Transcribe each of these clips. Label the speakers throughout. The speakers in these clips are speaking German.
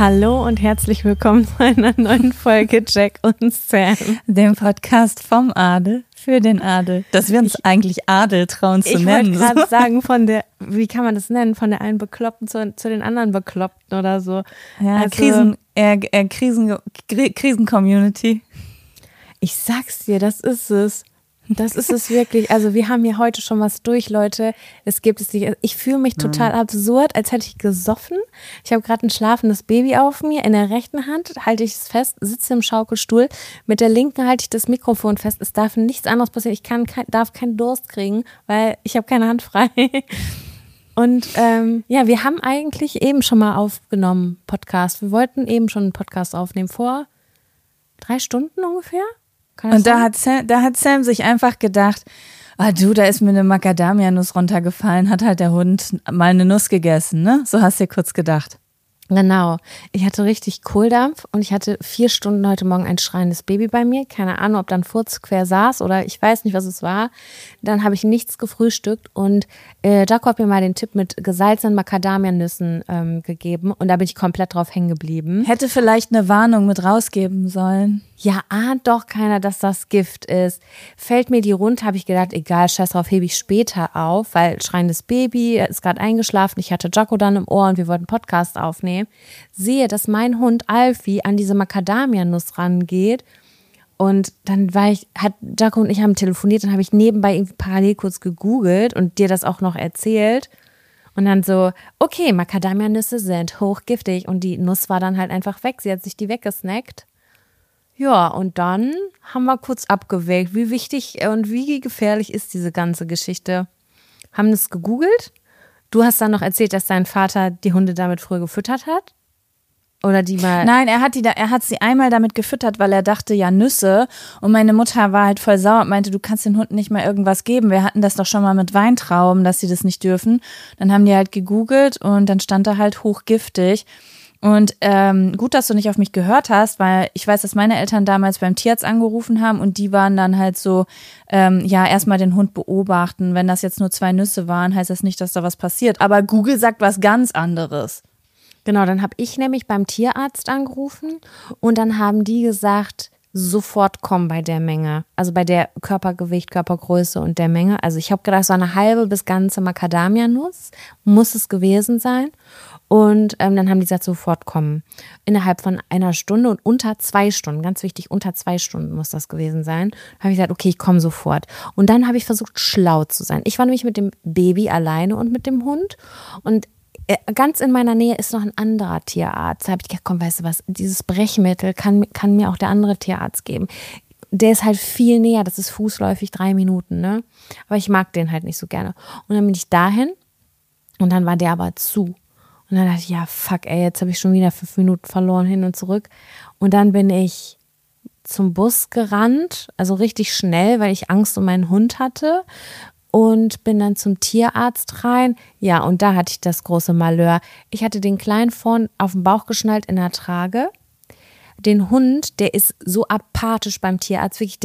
Speaker 1: Hallo und herzlich willkommen zu einer neuen Folge Jack und Sam.
Speaker 2: Dem Podcast vom Adel für den Adel. Dass wir uns eigentlich Adel trauen zu nennen.
Speaker 1: Ich wollte gerade sagen, wie kann man das nennen, von der einen Bekloppten zu den anderen Bekloppten oder so.
Speaker 2: Ja, also, Krisen-Community.
Speaker 1: Ich sag's dir, das ist es. Das ist es wirklich. Also wir haben hier heute schon was durch, Leute. Es gibt es nicht. Ich fühle mich total absurd, als hätte ich gesoffen. Ich habe gerade ein schlafendes Baby auf mir. In der rechten Hand halte ich es fest, sitze im Schaukelstuhl. Mit der linken halte ich das Mikrofon fest. Es darf nichts anderes passieren. Ich darf keinen Durst kriegen, weil ich habe keine Hand frei. Und ja, wir haben eigentlich eben schon mal aufgenommen, Podcast. Wir wollten eben schon einen Podcast aufnehmen, vor 3 Stunden ungefähr.
Speaker 2: Und da hat Sam sich einfach gedacht, da ist mir eine Macadamia-Nuss runtergefallen, hat halt der Hund mal eine Nuss gegessen, ne? So hast du dir kurz gedacht.
Speaker 1: Genau. Ich hatte richtig Kohldampf und ich hatte 4 Stunden heute Morgen ein schreiendes Baby bei mir. Keine Ahnung, ob da ein Furz quer saß oder ich weiß nicht, was es war. Dann habe ich nichts gefrühstückt und Jaco hat mir mal den Tipp mit gesalzenen Macadamia-Nüssen gegeben und da bin ich komplett drauf hängen geblieben.
Speaker 2: Hätte vielleicht eine Warnung mit rausgeben sollen.
Speaker 1: Ja, ahnt doch keiner, dass das Gift ist. Fällt mir die runter, habe ich gedacht, egal, scheiß drauf, hebe ich später auf, weil schreiendes Baby ist gerade eingeschlafen. Ich hatte Jaco dann im Ohr und wir wollten einen Podcast aufnehmen. Sehe, dass mein Hund Alfie an diese Macadamia-Nuss rangeht. Und dann hat Jaco und ich haben telefoniert, dann habe ich nebenbei irgendwie parallel kurz gegoogelt und dir das auch noch erzählt. Und dann so, okay, Macadamia-Nüsse sind hochgiftig und die Nuss war dann halt einfach weg. Sie hat sich die weggesnackt. Ja, und dann haben wir kurz abgewägt, wie wichtig und wie gefährlich ist diese ganze Geschichte. Haben das gegoogelt. Du hast dann noch erzählt, dass dein Vater die Hunde damit früher gefüttert hat? Oder die mal?
Speaker 2: Nein, er hat sie einmal damit gefüttert, weil er dachte, ja, Nüsse. Und meine Mutter war halt voll sauer und meinte, du kannst den Hunden nicht mal irgendwas geben. Wir hatten das doch schon mal mit Weintrauben, dass sie das nicht dürfen. Dann haben die halt gegoogelt und dann stand da halt hochgiftig. Und gut, dass du nicht auf mich gehört hast, weil ich weiß, dass meine Eltern damals beim Tierarzt angerufen haben und die waren dann halt so, erstmal den Hund beobachten. Wenn das jetzt nur 2 Nüsse waren, heißt das nicht, dass da was passiert. Aber Google sagt was ganz anderes.
Speaker 1: Genau, dann habe ich nämlich beim Tierarzt angerufen und dann haben die gesagt, sofort kommen bei der Menge. Also bei der Körpergewicht, Körpergröße und der Menge. Also ich habe gedacht, so eine halbe bis ganze Macadamia-Nuss muss es gewesen sein. Und dann haben die gesagt, sofort kommen. Innerhalb von 1 Stunde und unter 2 Stunden, ganz wichtig, unter 2 Stunden muss das gewesen sein. Habe ich gesagt, okay, ich komme sofort. Und dann habe ich versucht, schlau zu sein. Ich war nämlich mit dem Baby alleine und mit dem Hund. Und ganz in meiner Nähe ist noch ein anderer Tierarzt. Da habe ich gedacht, komm, weißt du was, dieses Brechmittel kann mir auch der andere Tierarzt geben. Der ist halt viel näher, das ist fußläufig 3 Minuten, ne? Aber ich mag den halt nicht so gerne. Und dann bin ich dahin und dann war der aber zu. Und dann dachte ich, ja, fuck, ey, jetzt habe ich schon wieder 5 Minuten verloren hin und zurück. Und dann bin ich zum Bus gerannt, also richtig schnell, weil ich Angst um meinen Hund hatte. Und bin dann zum Tierarzt rein. Ja, und da hatte ich das große Malheur. Ich hatte den Kleinen vorn auf den Bauch geschnallt in der Trage. Den Hund, der ist so apathisch beim Tierarzt, wirklich,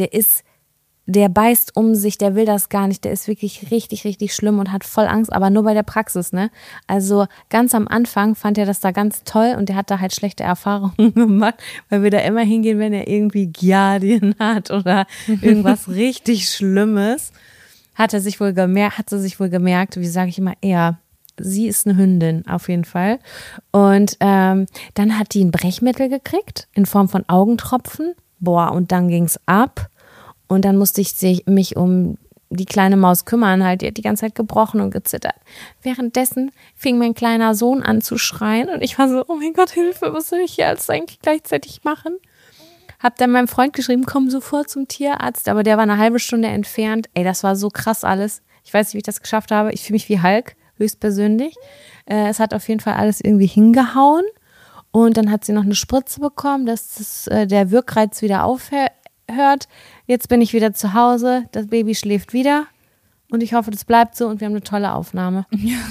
Speaker 1: der beißt um sich, der will das gar nicht, der ist wirklich richtig, richtig schlimm und hat voll Angst, aber nur bei der Praxis, ne? Also ganz am Anfang fand er das da ganz toll und der hat da halt schlechte Erfahrungen gemacht, weil wir da immer hingehen, wenn er irgendwie Giardien hat oder irgendwas richtig Schlimmes. Hat sie sich wohl gemerkt, wie sage ich immer, sie ist eine Hündin auf jeden Fall. Und dann hat die ein Brechmittel gekriegt in Form von Augentropfen. Boah, und dann ging's ab. Und dann musste ich mich um die kleine Maus kümmern, halt, die hat die ganze Zeit gebrochen und gezittert. Währenddessen fing mein kleiner Sohn an zu schreien und ich war so, oh mein Gott, Hilfe, was soll ich hier alles eigentlich gleichzeitig machen? Hab dann meinem Freund geschrieben, komm sofort zum Tierarzt, aber der war eine halbe Stunde entfernt. Ey, das war so krass alles. Ich weiß nicht, wie ich das geschafft habe. Ich fühle mich wie Hulk, höchstpersönlich. Es hat auf jeden Fall alles irgendwie hingehauen. Und dann hat sie noch eine Spritze bekommen, dass der Wirkreiz wieder aufhört. Jetzt bin ich wieder zu Hause, das Baby schläft wieder und ich hoffe, das bleibt so und wir haben eine tolle Aufnahme.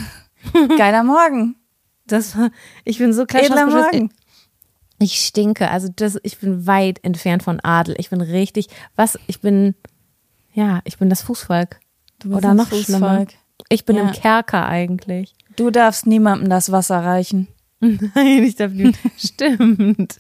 Speaker 2: Geiler Morgen.
Speaker 1: Ich bin so klar.
Speaker 2: Edler Morgen.
Speaker 1: Ich stinke, also ich bin weit entfernt von Adel. Ich bin das Fußvolk.
Speaker 2: Du bist
Speaker 1: oder
Speaker 2: das
Speaker 1: noch
Speaker 2: Fußvolk.
Speaker 1: schlimmer. Ich bin im Kerker eigentlich.
Speaker 2: Du darfst niemandem das Wasser reichen.
Speaker 1: Nein, ich darf nicht. Stimmt.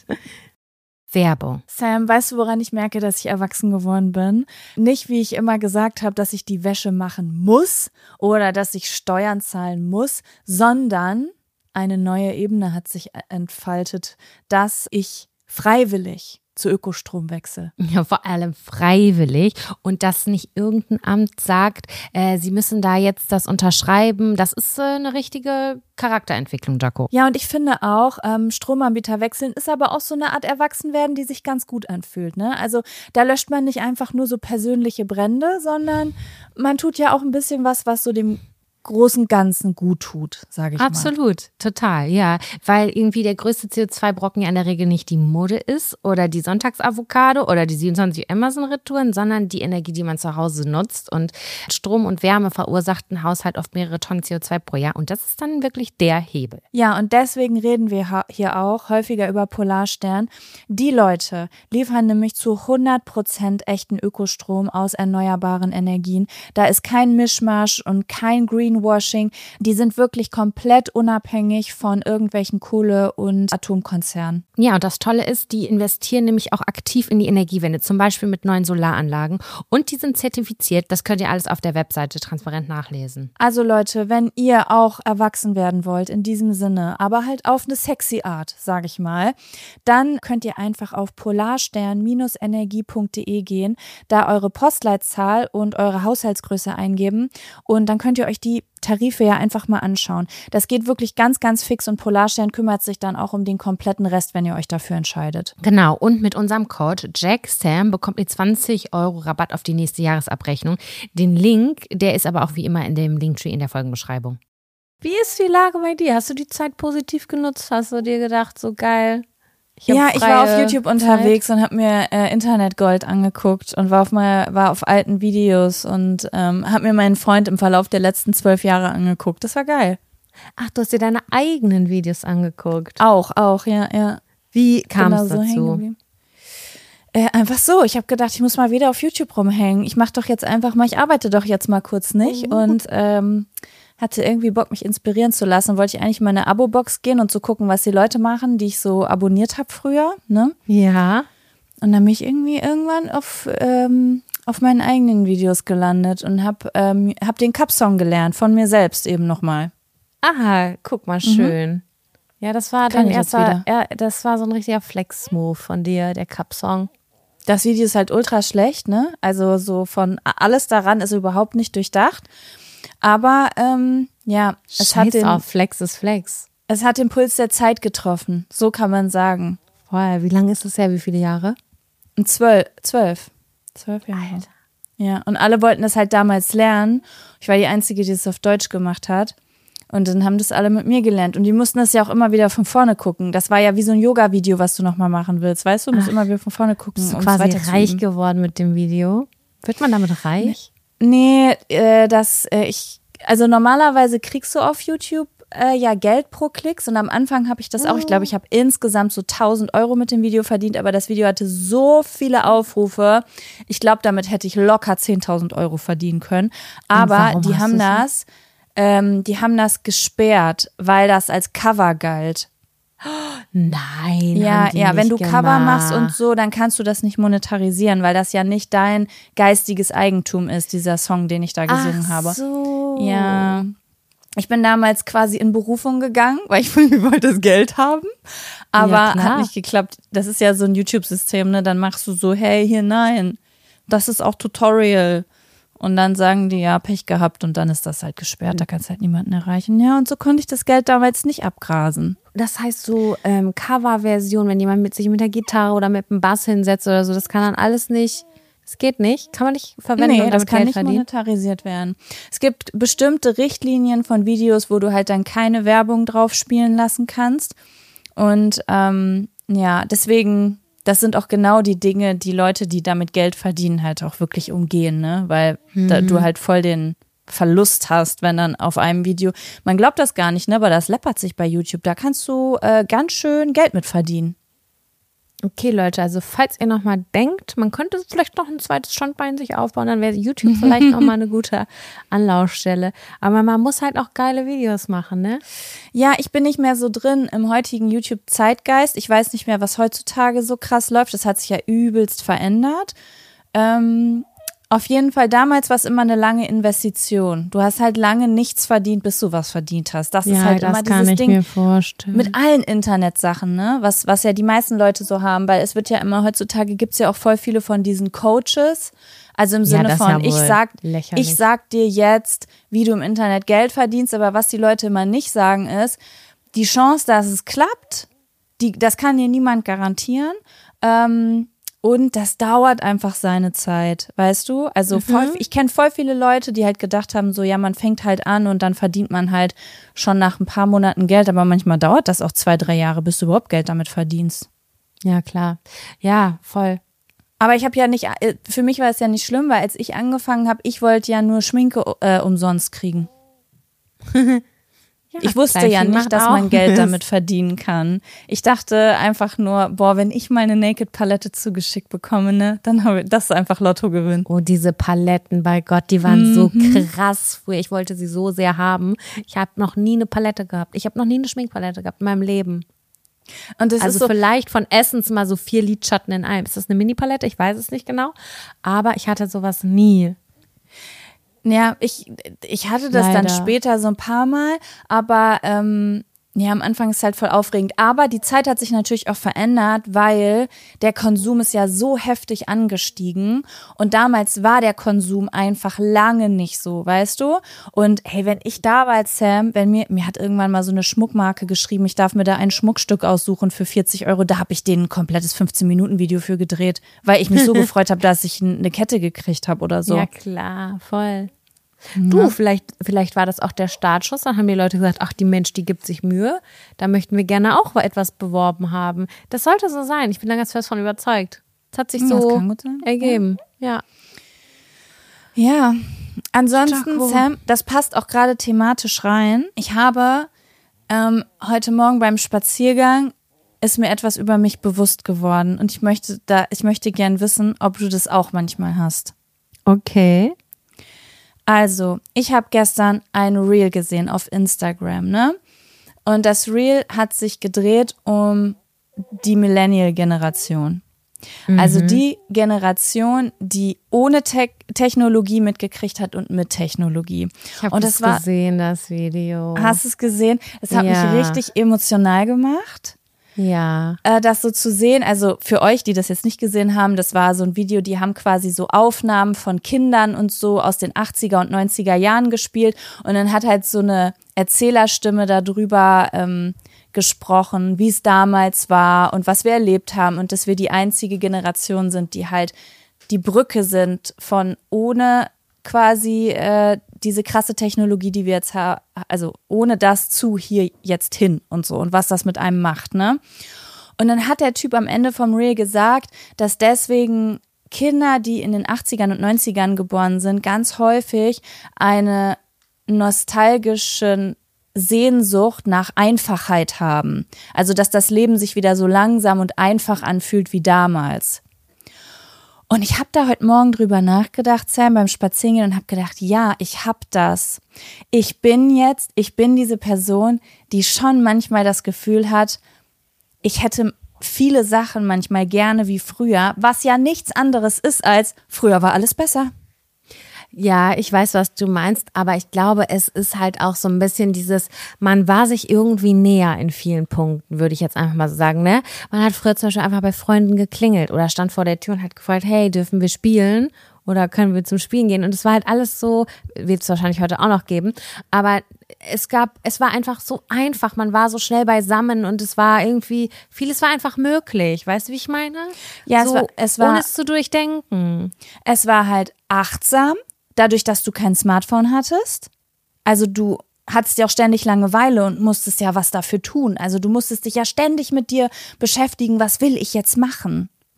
Speaker 1: Werbung.
Speaker 2: Sam, weißt du, woran ich merke, dass ich erwachsen geworden bin? Nicht, wie ich immer gesagt habe, dass ich die Wäsche machen muss oder dass ich Steuern zahlen muss, sondern eine neue Ebene hat sich entfaltet, dass ich freiwillig zu Ökostrom wechsle.
Speaker 1: Ja, vor allem freiwillig und dass nicht irgendein Amt sagt, sie müssen da jetzt das unterschreiben. Das ist eine richtige Charakterentwicklung, Jaco.
Speaker 2: Ja, und ich finde auch, Stromanbieter wechseln ist aber auch so eine Art Erwachsenwerden, die sich ganz gut anfühlt, ne? Also da löscht man nicht einfach nur so persönliche Brände, sondern man tut ja auch ein bisschen was so dem großen Ganzen gut tut, sage ich mal.
Speaker 1: Absolut, total, ja. Weil irgendwie der größte CO2-Brocken ja in der Regel nicht die Mode ist oder die Sonntagsavocado oder die 27 Amazon-Retouren, sondern die Energie, die man zu Hause nutzt. Und Strom und Wärme verursacht ein Haushalt oft mehrere Tonnen CO2 pro Jahr. Und das ist dann wirklich der Hebel.
Speaker 2: Ja, und deswegen reden wir hier auch häufiger über Polarstern. Die Leute liefern nämlich zu 100% echten Ökostrom aus erneuerbaren Energien. Da ist kein Mischmasch und kein Greenwashing. Die sind wirklich komplett unabhängig von irgendwelchen Kohle- und Atomkonzernen.
Speaker 1: Ja, und das Tolle ist, die investieren nämlich auch aktiv in die Energiewende, zum Beispiel mit neuen Solaranlagen. Und die sind zertifiziert. Das könnt ihr alles auf der Webseite transparent nachlesen.
Speaker 2: Also Leute, wenn ihr auch erwachsen werden wollt, in diesem Sinne, aber halt auf eine sexy Art, sage ich mal, dann könnt ihr einfach auf polarstern-energie.de gehen, da eure Postleitzahl und eure Haushaltsgröße eingeben und dann könnt ihr euch die Tarife ja einfach mal anschauen. Das geht wirklich ganz, ganz fix und Polarstern kümmert sich dann auch um den kompletten Rest, wenn ihr euch dafür entscheidet.
Speaker 1: Genau, und mit unserem Code JackSam bekommt ihr 20 € Rabatt auf die nächste Jahresabrechnung. Den Link, der ist aber auch wie immer in dem Linktree in der Folgenbeschreibung. Wie ist die Lage bei dir? Hast du die Zeit positiv genutzt? Hast du dir gedacht, so geil?
Speaker 2: Ich war auf YouTube unterwegs und habe mir Internetgold angeguckt und war auf alten Videos und habe mir meinen Freund im Verlauf der letzten 12 Jahre angeguckt. Das war geil.
Speaker 1: Ach, du hast dir deine eigenen Videos angeguckt.
Speaker 2: Auch, ja.
Speaker 1: Wie kam es dazu?
Speaker 2: Einfach so. Ich habe gedacht, ich muss mal wieder auf YouTube rumhängen. Ich arbeite doch jetzt mal kurz nicht und hatte irgendwie Bock, mich inspirieren zu lassen. Wollte ich eigentlich mal in eine Abo-Box gehen und zu gucken, was die Leute machen, die ich so abonniert habe früher, ne?
Speaker 1: Ja.
Speaker 2: Und dann bin ich irgendwie irgendwann auf meinen eigenen Videos gelandet und hab den Cup-Song gelernt, von mir selbst eben nochmal.
Speaker 1: Aha, guck mal, schön. Ja, das war dein erster, das war so ein richtiger Flex-Move von dir, der Cup-Song.
Speaker 2: Das Video ist halt ultra schlecht, ne? Also so von alles daran ist überhaupt nicht durchdacht. Aber es hat
Speaker 1: Flex ist Flex.
Speaker 2: Es hat den Puls der Zeit getroffen, so kann man sagen.
Speaker 1: Boah, wie lange ist das her? Wie viele Jahre?
Speaker 2: 12 Jahre.
Speaker 1: Alter.
Speaker 2: Ja, und alle wollten das halt damals lernen. Ich war die Einzige, die es auf Deutsch gemacht hat. Und dann haben das alle mit mir gelernt. Und die mussten das ja auch immer wieder von vorne gucken. Das war ja wie so ein Yoga-Video, was du nochmal machen willst. Weißt du, du musst immer wieder von vorne gucken.
Speaker 1: Bist du quasi reich geworden mit dem Video? Wird man damit reich?
Speaker 2: Nee, also normalerweise kriegst du auf YouTube Geld pro Klicks und am Anfang habe ich das auch, ich glaube, ich habe insgesamt so 1.000 € mit dem Video verdient, aber das Video hatte so viele Aufrufe, ich glaube, damit hätte ich locker 10.000 € verdienen können, aber die haben das gesperrt, weil das als Cover galt.
Speaker 1: Nein.
Speaker 2: Ja, wenn du Cover machst und so, dann kannst du das nicht monetarisieren, weil das ja nicht dein geistiges Eigentum ist, dieser Song, den ich da gesungen habe.
Speaker 1: Ach so.
Speaker 2: Ja. Ich bin damals quasi in Berufung gegangen, weil ich wollte das Geld haben, aber hat nicht geklappt. Das ist ja so ein YouTube-System, ne? Dann machst du so, hey, hier, nein, das ist auch Tutorial. Und dann sagen die, ja, Pech gehabt und dann ist das halt gesperrt, da kannst du halt niemanden erreichen. Ja, und so konnte ich das Geld damals nicht abgrasen.
Speaker 1: Das heißt so Coverversion, wenn jemand sich mit der Gitarre oder mit dem Bass hinsetzt oder so, das kann dann alles nicht, das geht nicht, kann man nicht verwenden und damit Geld verdienen?
Speaker 2: Nee, das kann nicht monetarisiert werden. Es gibt bestimmte Richtlinien von Videos, wo du halt dann keine Werbung drauf spielen lassen kannst und deswegen... Das sind auch genau die Dinge, die Leute, die damit Geld verdienen, halt auch wirklich umgehen, ne? Weil du halt voll den Verlust hast, wenn dann auf einem Video, man glaubt das gar nicht, ne? Aber das läppert sich bei YouTube, da kannst du ganz schön Geld mit verdienen.
Speaker 1: Okay, Leute, also falls ihr nochmal denkt, man könnte vielleicht noch ein zweites Standbein sich aufbauen, dann wäre YouTube vielleicht nochmal eine gute Anlaufstelle. Aber man muss halt auch geile Videos machen, ne?
Speaker 2: Ja, ich bin nicht mehr so drin im heutigen YouTube-Zeitgeist. Ich weiß nicht mehr, was heutzutage so krass läuft. Das hat sich ja übelst verändert. Auf jeden Fall, damals war es immer eine lange Investition. Du hast halt lange nichts verdient, bis du was verdient hast. Das ist halt immer dieses Ding
Speaker 1: mir vorstellen.
Speaker 2: mit allen Internetsachen, ne? Was ja die meisten Leute so haben, weil es wird ja immer, heutzutage gibt's ja auch voll viele von diesen Coaches. Also im Sinne von, ich sag dir jetzt, wie du im Internet Geld verdienst, aber was die Leute immer nicht sagen ist, die Chance, dass es klappt, das kann dir niemand garantieren. Und das dauert einfach seine Zeit, weißt du? Also ich kenne voll viele Leute, die halt gedacht haben, so ja, man fängt halt an und dann verdient man halt schon nach ein paar Monaten Geld, aber manchmal dauert das auch 2-3 Jahre, bis du überhaupt Geld damit verdienst.
Speaker 1: Ja, klar. Ja, voll.
Speaker 2: Aber ich habe ja nicht, für mich war es ja nicht schlimm, weil als ich angefangen habe, ich wollte ja nur Schminke umsonst kriegen. Ja, ich wusste ja nicht, dass man Geld damit verdienen kann. Ich dachte einfach nur, boah, wenn ich mal eine Naked-Palette zugeschickt bekomme, ne, dann habe ich das einfach Lottogewinn.
Speaker 1: Oh, diese Paletten, bei Gott, die waren so krass früher. Ich wollte sie so sehr haben. Ich habe noch nie eine Palette gehabt. Ich habe noch nie eine Schminkpalette gehabt in meinem Leben. Und das also ist so, vielleicht von Essence mal so 4 Lidschatten in einem. Ist das eine Mini-Palette? Ich weiß es nicht genau. Aber ich hatte sowas nie.
Speaker 2: Ja, ich hatte das
Speaker 1: Leider.
Speaker 2: Dann später so ein paar Mal, aber ja, am Anfang ist es halt voll aufregend. Aber die Zeit hat sich natürlich auch verändert, weil der Konsum ist ja so heftig angestiegen und damals war der Konsum einfach lange nicht so, weißt du? Und hey, wenn ich da war als Sam, wenn mir hat irgendwann mal so eine Schmuckmarke geschrieben, ich darf mir da ein Schmuckstück aussuchen für 40 €, da habe ich denen ein komplettes 15-Minuten-Video für gedreht, weil ich mich so gefreut habe, dass ich eine Kette gekriegt habe oder so.
Speaker 1: Ja klar, voll. Du, vielleicht war das auch der Startschuss, dann haben die Leute gesagt, ach, die Mensch, die gibt sich Mühe, da möchten wir gerne auch etwas beworben haben. Das sollte so sein, ich bin da ganz fest von überzeugt. Das hat sich so ergeben, ja.
Speaker 2: Ja, ansonsten, Sam, das passt auch gerade thematisch rein. Ich habe heute Morgen beim Spaziergang ist mir etwas über mich bewusst geworden und ich möchte gern wissen, ob du das auch manchmal hast.
Speaker 1: Okay.
Speaker 2: Also, ich habe gestern ein Reel gesehen auf Instagram, ne? Und das Reel hat sich gedreht um die Millennial-Generation. Also die Generation, die ohne Technologie mitgekriegt hat und mit Technologie.
Speaker 1: Ich habe das gesehen, das Video.
Speaker 2: Hast du es gesehen? Es hat mich richtig emotional gemacht.
Speaker 1: Ja.
Speaker 2: Das so zu sehen, also für euch, die das jetzt nicht gesehen haben, das war so ein Video, die haben quasi so Aufnahmen von Kindern und so aus den 80er und 90er Jahren gespielt und dann hat halt so eine Erzählerstimme darüber gesprochen, wie es damals war und was wir erlebt haben und dass wir die einzige Generation sind, die halt die Brücke sind von ohne quasi diese krasse Technologie, die wir jetzt haben, also ohne das zu hier jetzt hin und so und was das mit einem macht, ne? Und dann hat der Typ am Ende vom Reel gesagt, dass deswegen Kinder, die in den 80ern und 90ern geboren sind, ganz häufig eine nostalgische Sehnsucht nach Einfachheit haben. Also, dass das Leben sich wieder so langsam und einfach anfühlt wie damals. Und ich habe da heute Morgen drüber nachgedacht, Sam, beim Spazierengehen und habe gedacht, ja, ich habe das. Ich bin diese Person, die schon manchmal das Gefühl hat, ich hätte viele Sachen manchmal gerne wie früher, was ja nichts anderes ist als, früher war alles besser.
Speaker 1: Ja, ich weiß, was du meinst, aber ich glaube, es ist halt auch so ein bisschen dieses, man war sich irgendwie näher in vielen Punkten, würde ich jetzt einfach mal so sagen, ne? Man hat früher zum Beispiel einfach bei Freunden geklingelt oder stand vor der Tür und hat gefragt, hey, dürfen wir spielen oder können wir zum Spielen gehen? Und es war halt alles so, wird es wahrscheinlich heute auch noch geben, aber es war einfach so einfach, man war so schnell beisammen und es war irgendwie, vieles war einfach möglich, weißt du, wie ich meine?
Speaker 2: Ja,
Speaker 1: so,
Speaker 2: es war
Speaker 1: ohne es zu durchdenken.
Speaker 2: Es war halt achtsam, dadurch, dass du kein Smartphone hattest. Also du hattest ja auch ständig Langeweile und musstest ja was dafür tun. Also du musstest dich ja ständig mit dir beschäftigen, was will ich jetzt machen?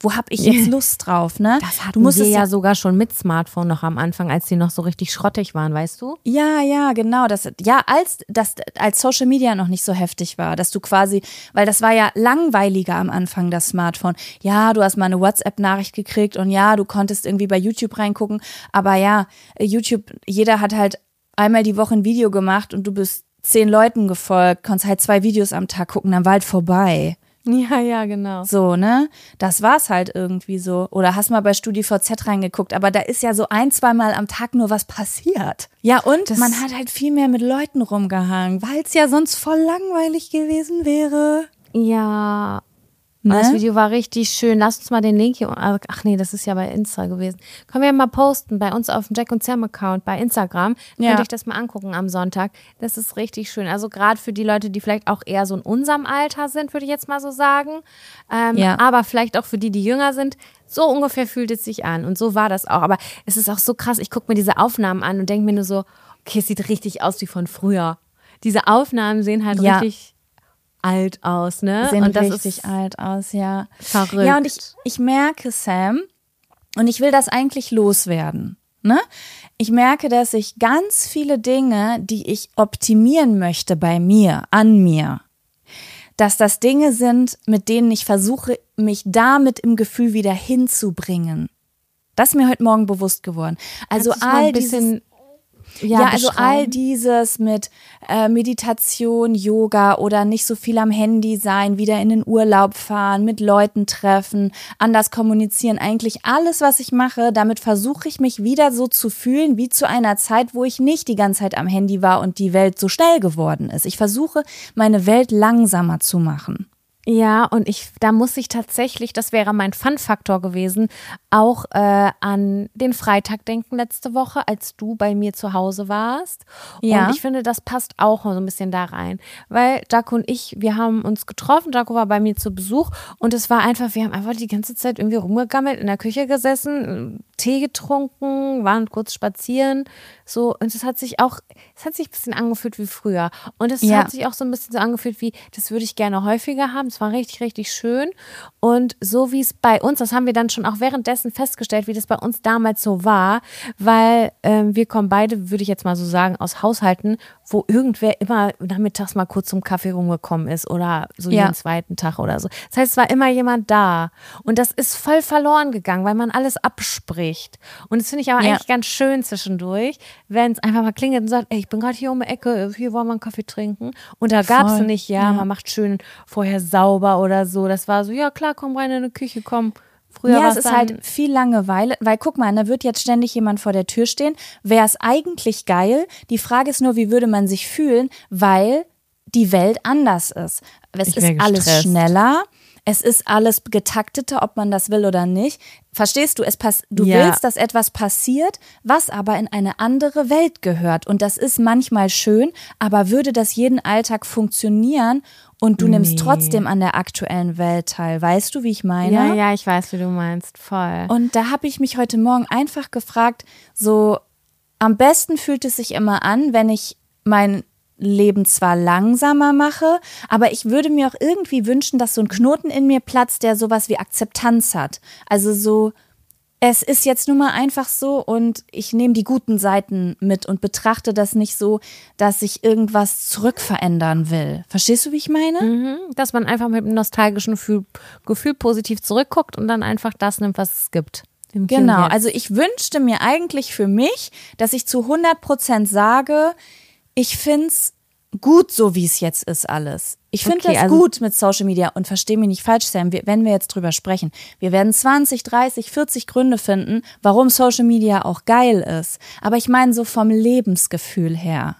Speaker 2: wo habe ich jetzt Lust drauf, ne?
Speaker 1: Das hatten wir ja sogar schon mit Smartphone noch am Anfang, als die noch so richtig schrottig waren, weißt du?
Speaker 2: Ja, genau. Als Social Media noch nicht so heftig war, dass du quasi, weil das war ja langweiliger am Anfang, das Smartphone. Ja, du hast mal eine WhatsApp-Nachricht gekriegt und ja, du konntest irgendwie bei YouTube reingucken, aber ja, YouTube, jeder hat halt einmal die Woche ein Video gemacht und du bist 10 Leuten gefolgt, konntest halt 2 Videos am Tag gucken, dann war halt vorbei.
Speaker 1: Ja, genau.
Speaker 2: So, ne? Das war's halt irgendwie so. Oder hast mal bei StudiVZ reingeguckt, aber da ist ja so 1-2 Mal am Tag nur was passiert. Ja, und man hat halt viel mehr mit Leuten rumgehangen, weil es ja sonst voll langweilig gewesen wäre.
Speaker 1: Ja. Ne? Das Video war richtig schön. Lass uns mal den Link hier. Ach nee, das ist ja bei Insta gewesen. Können wir mal posten bei uns auf dem Jack und Sam Account bei Instagram. Könnt ihr euch das mal angucken am Sonntag. Das ist richtig schön. Also gerade für die Leute, die vielleicht auch eher so in unserem Alter sind, würde ich jetzt mal so sagen. Aber vielleicht auch für die, die jünger sind. So ungefähr fühlt es sich an. Und so war das auch. Aber es ist auch so krass. Ich gucke mir diese Aufnahmen an und denke mir nur so, okay, es sieht richtig aus wie von früher. Diese Aufnahmen sehen halt richtig alt aus, ne?
Speaker 2: Sehen
Speaker 1: und das
Speaker 2: richtig alt aus, ja.
Speaker 1: Verrückt.
Speaker 2: Ja, und ich merke, Sam, und ich will das eigentlich loswerden, ne? Ich merke, dass ich ganz viele Dinge, die ich optimieren möchte bei mir, an mir, dass das Dinge sind, mit denen ich versuche, mich damit im Gefühl wieder hinzubringen. Das ist mir heute Morgen bewusst geworden. Also all dieses mit Meditation, Yoga oder nicht so viel am Handy sein, wieder in den Urlaub fahren, mit Leuten treffen, anders kommunizieren, eigentlich alles, was ich mache, damit versuche ich mich wieder so zu fühlen wie zu einer Zeit, wo ich nicht die ganze Zeit am Handy war und die Welt so schnell geworden ist. Ich versuche, meine Welt langsamer zu machen.
Speaker 1: Ja, und da muss ich tatsächlich, das wäre mein Fun-Faktor gewesen, auch an den Freitag denken letzte Woche, als du bei mir zu Hause warst.
Speaker 2: Ja.
Speaker 1: Und ich finde, das passt auch so ein bisschen da rein. Weil Jaco und ich, wir haben uns getroffen, Jaco war bei mir zu Besuch und es war einfach, wir haben einfach die ganze Zeit irgendwie rumgegammelt, in der Küche gesessen, Tee getrunken, waren kurz spazieren, so, und es hat sich ein bisschen angefühlt wie früher. Und es hat sich auch so ein bisschen so angefühlt wie, das würde ich gerne häufiger haben. Es war richtig, richtig schön. Und so wie es bei uns, das haben wir dann schon auch währenddessen festgestellt, wie das bei uns damals so war, weil wir kommen beide, würde ich jetzt mal so sagen, aus Haushalten, wo irgendwer immer nachmittags mal kurz zum Kaffee rumgekommen ist oder so jeden zweiten Tag oder so. Das heißt, es war immer jemand da. Und das ist voll verloren gegangen, weil man alles abspricht. Und das finde ich aber eigentlich ganz schön zwischendurch, wenn es einfach mal klingelt und sagt, ey, ich bin gerade hier um die Ecke, hier wollen wir einen Kaffee trinken. Und da gab es nicht, man macht schön vorher sauber oder so. Das war so, ja klar, komm rein in die Küche, komm. Früher
Speaker 2: es ist halt viel Langeweile, weil guck mal, da wird jetzt ständig jemand vor der Tür stehen. Wäre es eigentlich geil. Die Frage ist nur, wie würde man sich fühlen, weil die Welt anders ist. Es ist alles schneller. Es ist alles getakteter, ob man das will oder nicht. Verstehst du? Du willst, dass etwas passiert, was aber in eine andere Welt gehört. Und das ist manchmal schön, aber würde das jeden Alltag funktionieren und du nimmst trotzdem an der aktuellen Welt teil. Weißt du, wie ich meine?
Speaker 1: Ja, ich weiß, wie du meinst. Voll.
Speaker 2: Und da habe ich mich heute Morgen einfach gefragt, so am besten fühlt es sich immer an, wenn ich mein Leben zwar langsamer mache, aber ich würde mir auch irgendwie wünschen, dass so ein Knoten in mir platzt, der sowas wie Akzeptanz hat. Also so, es ist jetzt nun mal einfach so und ich nehme die guten Seiten mit und betrachte das nicht so, dass ich irgendwas zurückverändern will. Verstehst du, wie ich meine?
Speaker 1: Dass man einfach mit einem nostalgischen Gefühl positiv zurückguckt und dann einfach das nimmt, was es gibt.
Speaker 2: Genau, also ich wünschte mir eigentlich für mich, dass ich zu 100% sage, ich find's gut, so wie es jetzt ist alles. Ich finde das gut mit Social Media und versteh mich nicht falsch, Sam, wenn wir jetzt drüber sprechen. Wir werden 20, 30, 40 Gründe finden, warum Social Media auch geil ist. Aber ich meine so vom Lebensgefühl her.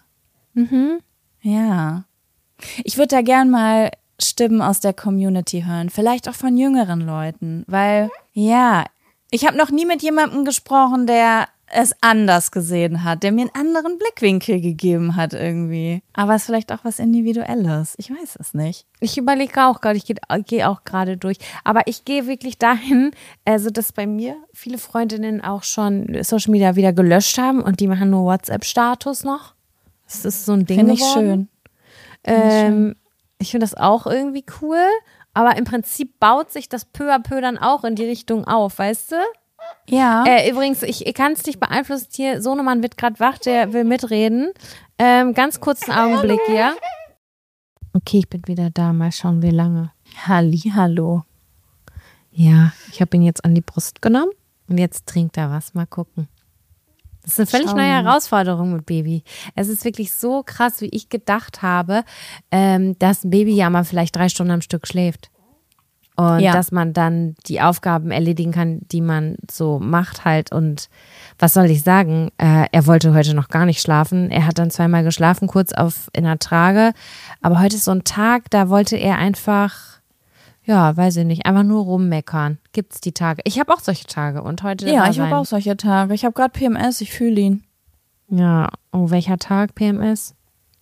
Speaker 2: Ja. Ich würde da gern mal Stimmen aus der Community hören, vielleicht auch von jüngeren Leuten, weil, ich habe noch nie mit jemandem gesprochen, der es anders gesehen hat, der mir einen anderen Blickwinkel gegeben hat irgendwie. Aber es ist vielleicht auch was Individuelles. Ich weiß es nicht.
Speaker 1: Ich überlege auch gerade, ich gehe auch gerade durch. Aber ich gehe wirklich dahin, also dass bei mir viele Freundinnen auch schon Social Media wieder gelöscht haben und die machen nur WhatsApp-Status noch. Das ist so ein Ding geworden.
Speaker 2: Finde ich schön.
Speaker 1: Ich finde das auch irgendwie cool. Aber im Prinzip baut sich das peu à peu dann auch in die Richtung auf, weißt du?
Speaker 2: Ja.
Speaker 1: Übrigens, ich kann es nicht beeinflussen. Hier, Sohnemann wird gerade wach, der will mitreden. Ganz kurzen Augenblick, ja? Okay, ich bin wieder da. Mal schauen, wie lange.
Speaker 2: Hallihallo.
Speaker 1: Ja, ich habe ihn jetzt an die Brust genommen und jetzt trinkt er was. Mal gucken. Das ist eine völlig neue Herausforderung mit Baby. Es ist wirklich so krass, wie ich gedacht habe, dass ein Baby ja mal vielleicht 3 Stunden am Stück schläft. Und dass man dann die Aufgaben erledigen kann, die man so macht halt. Und was soll ich sagen? Er wollte heute noch gar nicht schlafen. Er hat dann 2-mal geschlafen, kurz in der Trage. Aber heute ist so ein Tag, da wollte er einfach, ja, weiß ich nicht, einfach nur rummeckern. Gibt's die Tage? Ich habe auch solche Tage. Und heute
Speaker 2: Ja, ich habe auch solche Tage. Ich habe gerade PMS, ich fühle ihn.
Speaker 1: Ja, oh, welcher Tag PMS?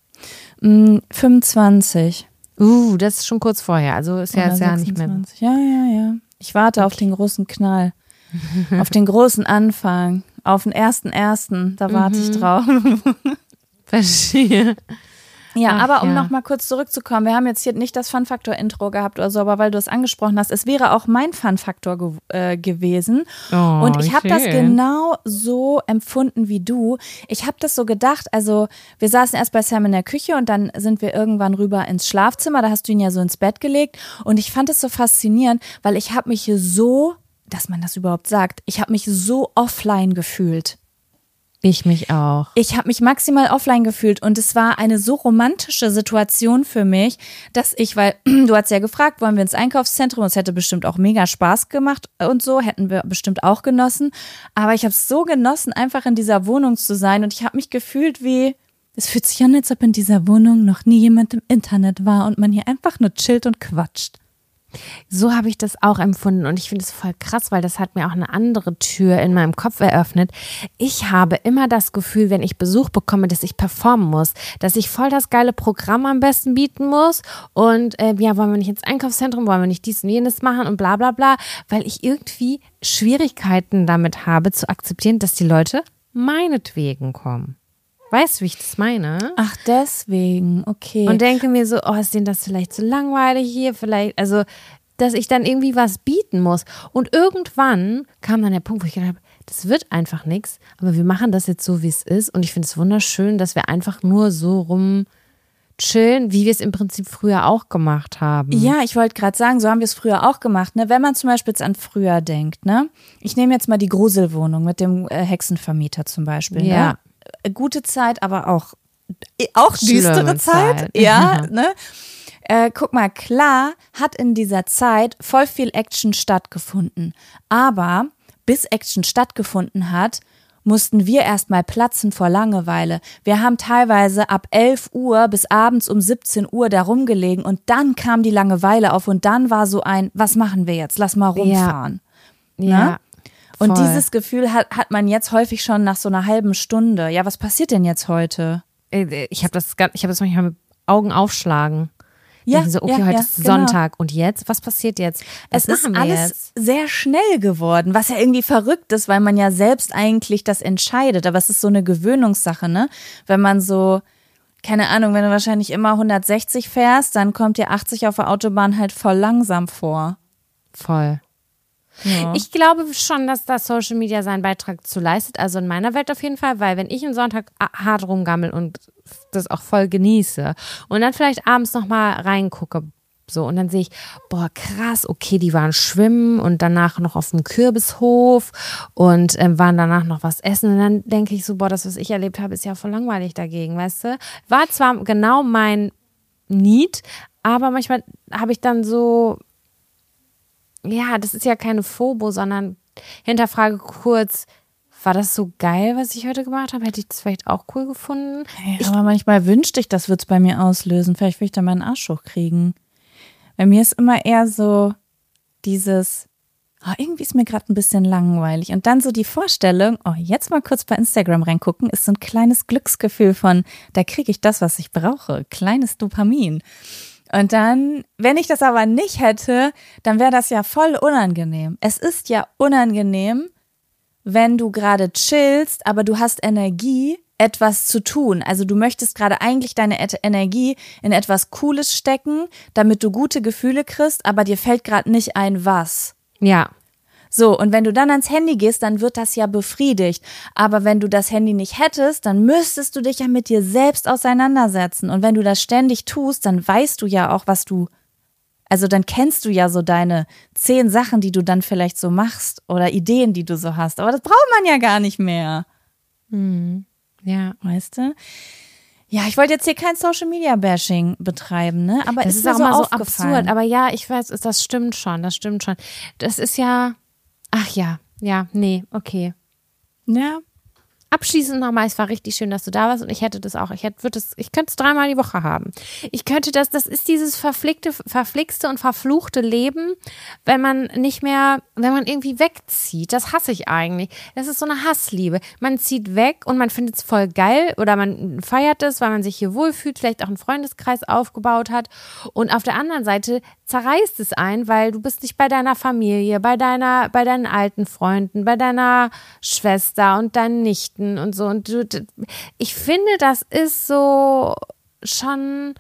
Speaker 2: 25.
Speaker 1: Das ist schon kurz vorher, also ist ja jetzt ja nicht mehr.
Speaker 2: Ja. Ich warte auf den großen Knall, auf den großen Anfang, auf den 1.1., da warte ich drauf.
Speaker 1: Verstehe.
Speaker 2: Ja, aber um nochmal kurz zurückzukommen, wir haben jetzt hier nicht das Fun-Faktor-Intro gehabt oder so, aber weil du es angesprochen hast, es wäre auch mein Fun-Faktor gewesen.
Speaker 1: Oh,
Speaker 2: und ich habe das genau so empfunden wie du. Ich habe das so gedacht, also wir saßen erst bei Sam in der Küche und dann sind wir irgendwann rüber ins Schlafzimmer, da hast du ihn ja so ins Bett gelegt und ich fand es so faszinierend, weil ich habe mich so, dass man das überhaupt sagt, ich habe mich so offline gefühlt.
Speaker 1: Ich mich auch.
Speaker 2: Ich habe mich maximal offline gefühlt und es war eine so romantische Situation für mich, dass weil du hast ja gefragt, wollen wir ins Einkaufszentrum, es hätte bestimmt auch mega Spaß gemacht und so, hätten wir bestimmt auch genossen, aber ich habe es so genossen, einfach in dieser Wohnung zu sein und ich habe mich gefühlt es fühlt sich an, als ob in dieser Wohnung noch nie jemand im Internet war und man hier einfach nur chillt und quatscht.
Speaker 1: So habe ich das auch empfunden und ich finde es voll krass, weil das hat mir auch eine andere Tür in meinem Kopf eröffnet. Ich habe immer das Gefühl, wenn ich Besuch bekomme, dass ich performen muss, dass ich voll das geile Programm am besten bieten muss und wollen wir nicht ins Einkaufszentrum, wollen wir nicht dies und jenes machen und bla bla bla, weil ich irgendwie Schwierigkeiten damit habe zu akzeptieren, dass die Leute meinetwegen kommen. Weißt du, wie ich das meine?
Speaker 2: Ach, deswegen, okay.
Speaker 1: Und denke mir so, ist denen das vielleicht zu langweilig hier, vielleicht, also, dass ich dann irgendwie was bieten muss. Und irgendwann kam dann der Punkt, wo ich gedacht habe, das wird einfach nichts, aber wir machen das jetzt so, wie es ist. Und ich finde es wunderschön, dass wir einfach nur so rumchillen, wie wir es im Prinzip früher auch gemacht haben.
Speaker 2: Ja, ich wollte gerade sagen, so haben wir es früher auch gemacht, ne? Wenn man zum Beispiel jetzt an früher denkt, ne? Ich nehme jetzt mal die Gruselwohnung mit dem Hexenvermieter zum Beispiel,
Speaker 1: ja.
Speaker 2: Ne? Gute Zeit, aber auch düstere Zeit. Ja, ne? Guck mal, klar hat in dieser Zeit voll viel Action stattgefunden. Aber bis Action stattgefunden hat, mussten wir erstmal platzen vor Langeweile. Wir haben teilweise ab 11 Uhr bis abends um 17 Uhr da rumgelegen und dann kam die Langeweile auf und dann war so was machen wir jetzt? Lass mal rumfahren.
Speaker 1: Ja.
Speaker 2: Ne? Und
Speaker 1: voll.
Speaker 2: dieses Gefühl hat man jetzt häufig schon nach so einer halben Stunde. Ja, was passiert denn jetzt heute?
Speaker 1: Ich habe das manchmal mit Augen aufschlagen.
Speaker 2: Ja,
Speaker 1: so, okay, heute ist Sonntag und jetzt? Was passiert jetzt? Was
Speaker 2: es ist alles sehr schnell geworden, was ja irgendwie verrückt ist, weil man ja selbst eigentlich das entscheidet. Aber es ist so eine Gewöhnungssache, ne? Wenn man so, keine Ahnung, wenn du wahrscheinlich immer 160 fährst, dann kommt dir 80 auf der Autobahn halt voll langsam vor.
Speaker 1: Voll. Ja. Ich glaube schon, dass da Social Media seinen Beitrag zu leistet, also in meiner Welt auf jeden Fall, weil wenn ich am Sonntag hart rumgammel und das auch voll genieße und dann vielleicht abends nochmal reingucke, so und dann sehe ich, boah krass, okay, die waren schwimmen und danach noch auf dem Kürbishof und waren danach noch was essen und dann denke ich so, boah, das, was ich erlebt habe, ist ja voll langweilig dagegen, weißt du? War zwar genau mein Need, aber manchmal habe ich dann so, ja, das ist ja keine Phobo, sondern hinterfrage kurz, war das so geil, was ich heute gemacht habe? Hätte ich das vielleicht auch cool gefunden?
Speaker 2: Aber manchmal wünschte ich, das würde es bei mir auslösen. Vielleicht will ich da meinen Arsch hochkriegen. Bei mir ist immer eher so dieses, irgendwie ist mir gerade ein bisschen langweilig. Und dann so die Vorstellung, jetzt mal kurz bei Instagram reingucken, ist so ein kleines Glücksgefühl von, da kriege ich das, was ich brauche. Kleines Dopamin. Und dann, wenn ich das aber nicht hätte, dann wäre das ja voll unangenehm. Es ist ja unangenehm, wenn du gerade chillst, aber du hast Energie etwas zu tun. Also du möchtest gerade eigentlich deine Energie in etwas Cooles stecken, damit du gute Gefühle kriegst, aber dir fällt gerade nicht ein, was.
Speaker 1: Ja.
Speaker 2: So, und wenn du dann ans Handy gehst, dann wird das ja befriedigt. Aber wenn du das Handy nicht hättest, dann müsstest du dich ja mit dir selbst auseinandersetzen. Und wenn du das ständig tust, dann weißt du ja auch, also dann kennst du ja so deine 10 Sachen, die du dann vielleicht so machst oder Ideen, die du so hast. Aber das braucht man ja gar nicht mehr.
Speaker 1: Ja.
Speaker 2: Weißt du? Ja, ich wollte jetzt hier kein Social-Media-Bashing betreiben, ne? Aber
Speaker 1: Das
Speaker 2: es
Speaker 1: ist
Speaker 2: mir
Speaker 1: auch immer so
Speaker 2: aufgefallen.
Speaker 1: absurd. Aber ja, ich weiß, das stimmt schon. Das ist ja, ach ja, nee, okay.
Speaker 2: Ja.
Speaker 1: Abschließend nochmal, es war richtig schön, dass du da warst und ich hätte das auch. Ich könnte es 3-mal die Woche haben. Ich könnte das ist dieses verflixte und verfluchte Leben, wenn man irgendwie wegzieht. Das hasse ich eigentlich. Das ist so eine Hassliebe. Man zieht weg und man findet es voll geil oder man feiert es, weil man sich hier wohlfühlt, vielleicht auch einen Freundeskreis aufgebaut hat. Und auf der anderen Seite zerreißt es ein, weil du bist nicht bei deiner Familie, bei deinen alten Freunden, bei deiner Schwester und deinen Nichten und so. Und ich finde, das ist so schon,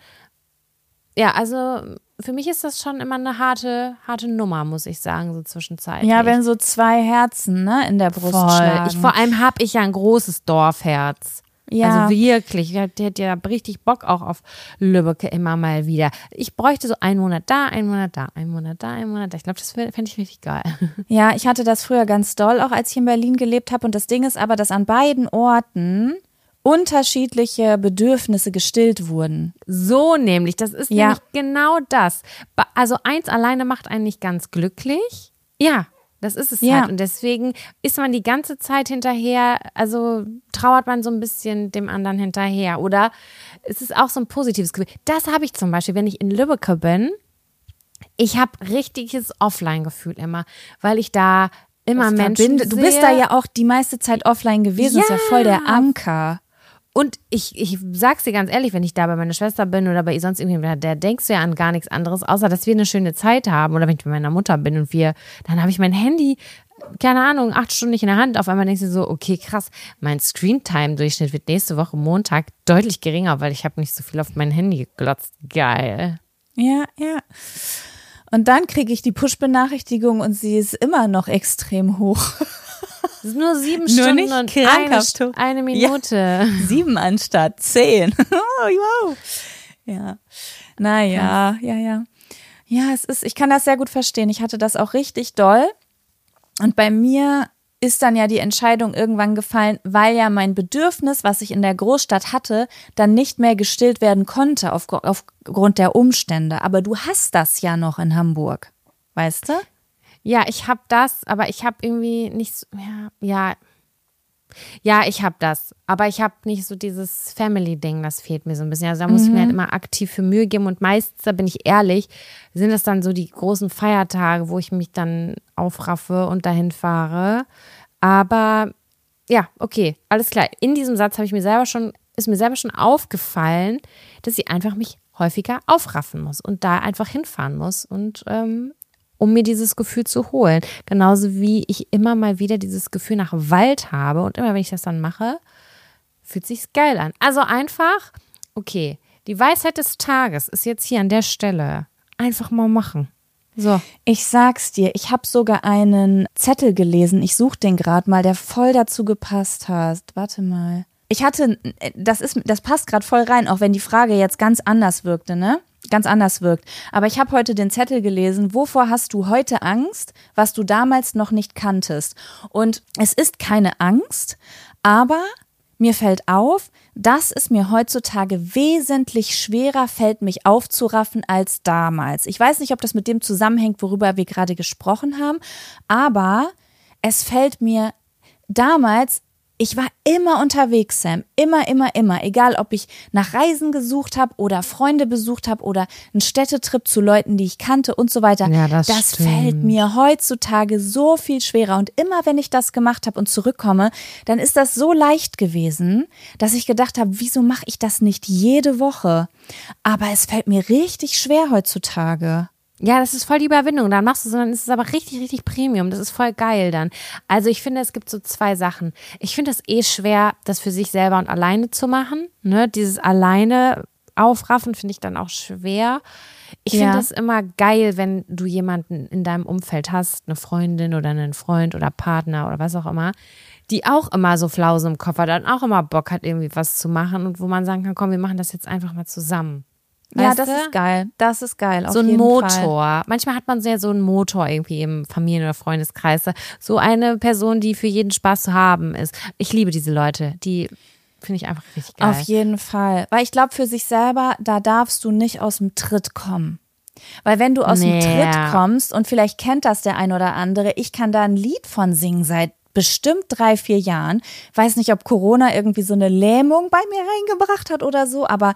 Speaker 1: ja, also für mich ist das schon immer eine harte Nummer, muss ich sagen, so zwischenzeitlich.
Speaker 2: Ja, wenn so 2 Herzen, ne, in der Brust schlagen.
Speaker 1: Vor allem habe ich ja ein großes Dorfherz.
Speaker 2: Ja.
Speaker 1: Also wirklich, der hat ja richtig Bock auch auf Lübbecke immer mal wieder. Ich bräuchte so einen Monat da, einen Monat da, einen Monat da, einen Monat da. Ich glaube, das fände ich richtig geil.
Speaker 2: Ja, ich hatte das früher ganz doll, auch als ich in Berlin gelebt habe. Und das Ding ist aber, dass an beiden Orten unterschiedliche Bedürfnisse gestillt wurden.
Speaker 1: So nämlich, das ist nämlich genau das. Also eins alleine macht einen nicht ganz glücklich. Ja. Das ist es halt. Und deswegen ist man die ganze Zeit hinterher, also trauert man so ein bisschen dem anderen hinterher. Oder es ist auch so ein positives Gefühl. Das habe ich zum Beispiel, wenn ich in Lübbecke bin. Ich habe richtiges Offline-Gefühl immer, weil ich da immer Menschen sehe.
Speaker 2: Du bist da ja auch die meiste Zeit offline gewesen.
Speaker 1: Ja.
Speaker 2: Das ist ja voll der Anker.
Speaker 1: Und ich sag's dir ganz ehrlich, wenn ich da bei meiner Schwester bin oder bei ihr sonst irgendjemand, da denkst du ja an gar nichts anderes, außer dass wir eine schöne Zeit haben. Oder wenn ich bei meiner Mutter bin und dann habe ich mein Handy, keine Ahnung, 8 Stunden nicht in der Hand. Auf einmal denkst du so, okay, krass, mein Screentime-Durchschnitt wird nächste Woche Montag deutlich geringer, weil ich habe nicht so viel auf mein Handy geglotzt. Geil.
Speaker 2: Ja. Und dann kriege ich die Push-Benachrichtigung und sie ist immer noch extrem hoch.
Speaker 1: Das ist nur 7 Stunden und eine Minute.
Speaker 2: Ja, 7 anstatt 10. Wow. Ja. Naja, ja. Ja, ich kann das sehr gut verstehen. Ich hatte das auch richtig doll. Und bei mir ist dann ja die Entscheidung irgendwann gefallen, weil ja mein Bedürfnis, was ich in der Großstadt hatte, dann nicht mehr gestillt werden konnte aufgrund der Umstände. Aber du hast das ja noch in Hamburg, weißt du?
Speaker 1: Ja, ich habe das, aber ich habe irgendwie nicht so, ja, ich habe das, aber ich habe nicht so dieses Family-Ding, das fehlt mir so ein bisschen. Also da muss ich mir halt immer aktiv für Mühe geben und meistens, da bin ich ehrlich, sind das dann so die großen Feiertage, wo ich mich dann aufraffe und dahin fahre. Aber ja, okay, alles klar. In diesem Satz ist mir selber schon aufgefallen, dass ich einfach mich häufiger aufraffen muss und da einfach hinfahren muss und um mir dieses Gefühl zu holen. Genauso wie ich immer mal wieder dieses Gefühl nach Wald habe und immer, wenn ich das dann mache, fühlt sich's geil an. Also einfach, okay, die Weisheit des Tages ist jetzt hier an der Stelle. Einfach mal machen. So.
Speaker 2: Ich sag's dir, ich habe sogar einen Zettel gelesen, ich suche den gerade mal, der voll dazu gepasst hat. Warte mal. Das passt gerade voll rein, auch wenn die Frage jetzt ganz anders wirkte, ne? Ganz anders wirkt. Aber ich habe heute den Zettel gelesen, wovor hast du heute Angst, was du damals noch nicht kanntest? Und es ist keine Angst, aber mir fällt auf, dass es mir heutzutage wesentlich schwerer fällt, mich aufzuraffen als damals. Ich weiß nicht, ob das mit dem zusammenhängt, worüber wir gerade gesprochen haben, aber es fällt mir damals. Ich war immer unterwegs, Sam. Immer. Egal, ob ich nach Reisen gesucht habe oder Freunde besucht habe oder einen Städtetrip zu Leuten, die ich kannte und so weiter.
Speaker 1: Ja, das
Speaker 2: fällt mir heutzutage so viel schwerer. Und immer, wenn ich das gemacht habe und zurückkomme, dann ist das so leicht gewesen, dass ich gedacht habe, wieso mache ich das nicht jede Woche? Aber es fällt mir richtig schwer heutzutage.
Speaker 1: Ja, das ist voll die Überwindung. Dann machst du es, dann ist es aber richtig, richtig Premium. Das ist voll geil dann. Also ich finde, es gibt so 2 Sachen. Ich finde es schwer, das für sich selber und alleine zu machen. Ne? Dieses alleine aufraffen finde ich dann auch schwer. Ich finde es immer geil, wenn du jemanden in deinem Umfeld hast, eine Freundin oder einen Freund oder Partner oder was auch immer, die auch immer so Flause im Kopf hat, dann auch immer Bock hat, irgendwie was zu machen und wo man sagen kann, komm, wir machen das jetzt einfach mal zusammen.
Speaker 2: Ja,
Speaker 1: Weißt
Speaker 2: das
Speaker 1: du?
Speaker 2: ist geil. Das ist geil. Auf
Speaker 1: So ein
Speaker 2: jeden
Speaker 1: Motor.
Speaker 2: Fall.
Speaker 1: Manchmal hat man so einen Motor irgendwie im Familien- oder Freundeskreis. So eine Person, die für jeden Spaß zu haben ist. Ich liebe diese Leute. Die finde ich einfach richtig geil.
Speaker 2: Auf jeden Fall. Weil ich glaube, für sich selber, da darfst du nicht aus dem Tritt kommen. Weil wenn du aus dem Tritt kommst, und vielleicht kennt das der ein oder andere, ich kann da ein Lied von singen seit bestimmt 3-4 Jahren. Weiß nicht, ob Corona irgendwie so eine Lähmung bei mir reingebracht hat oder so, aber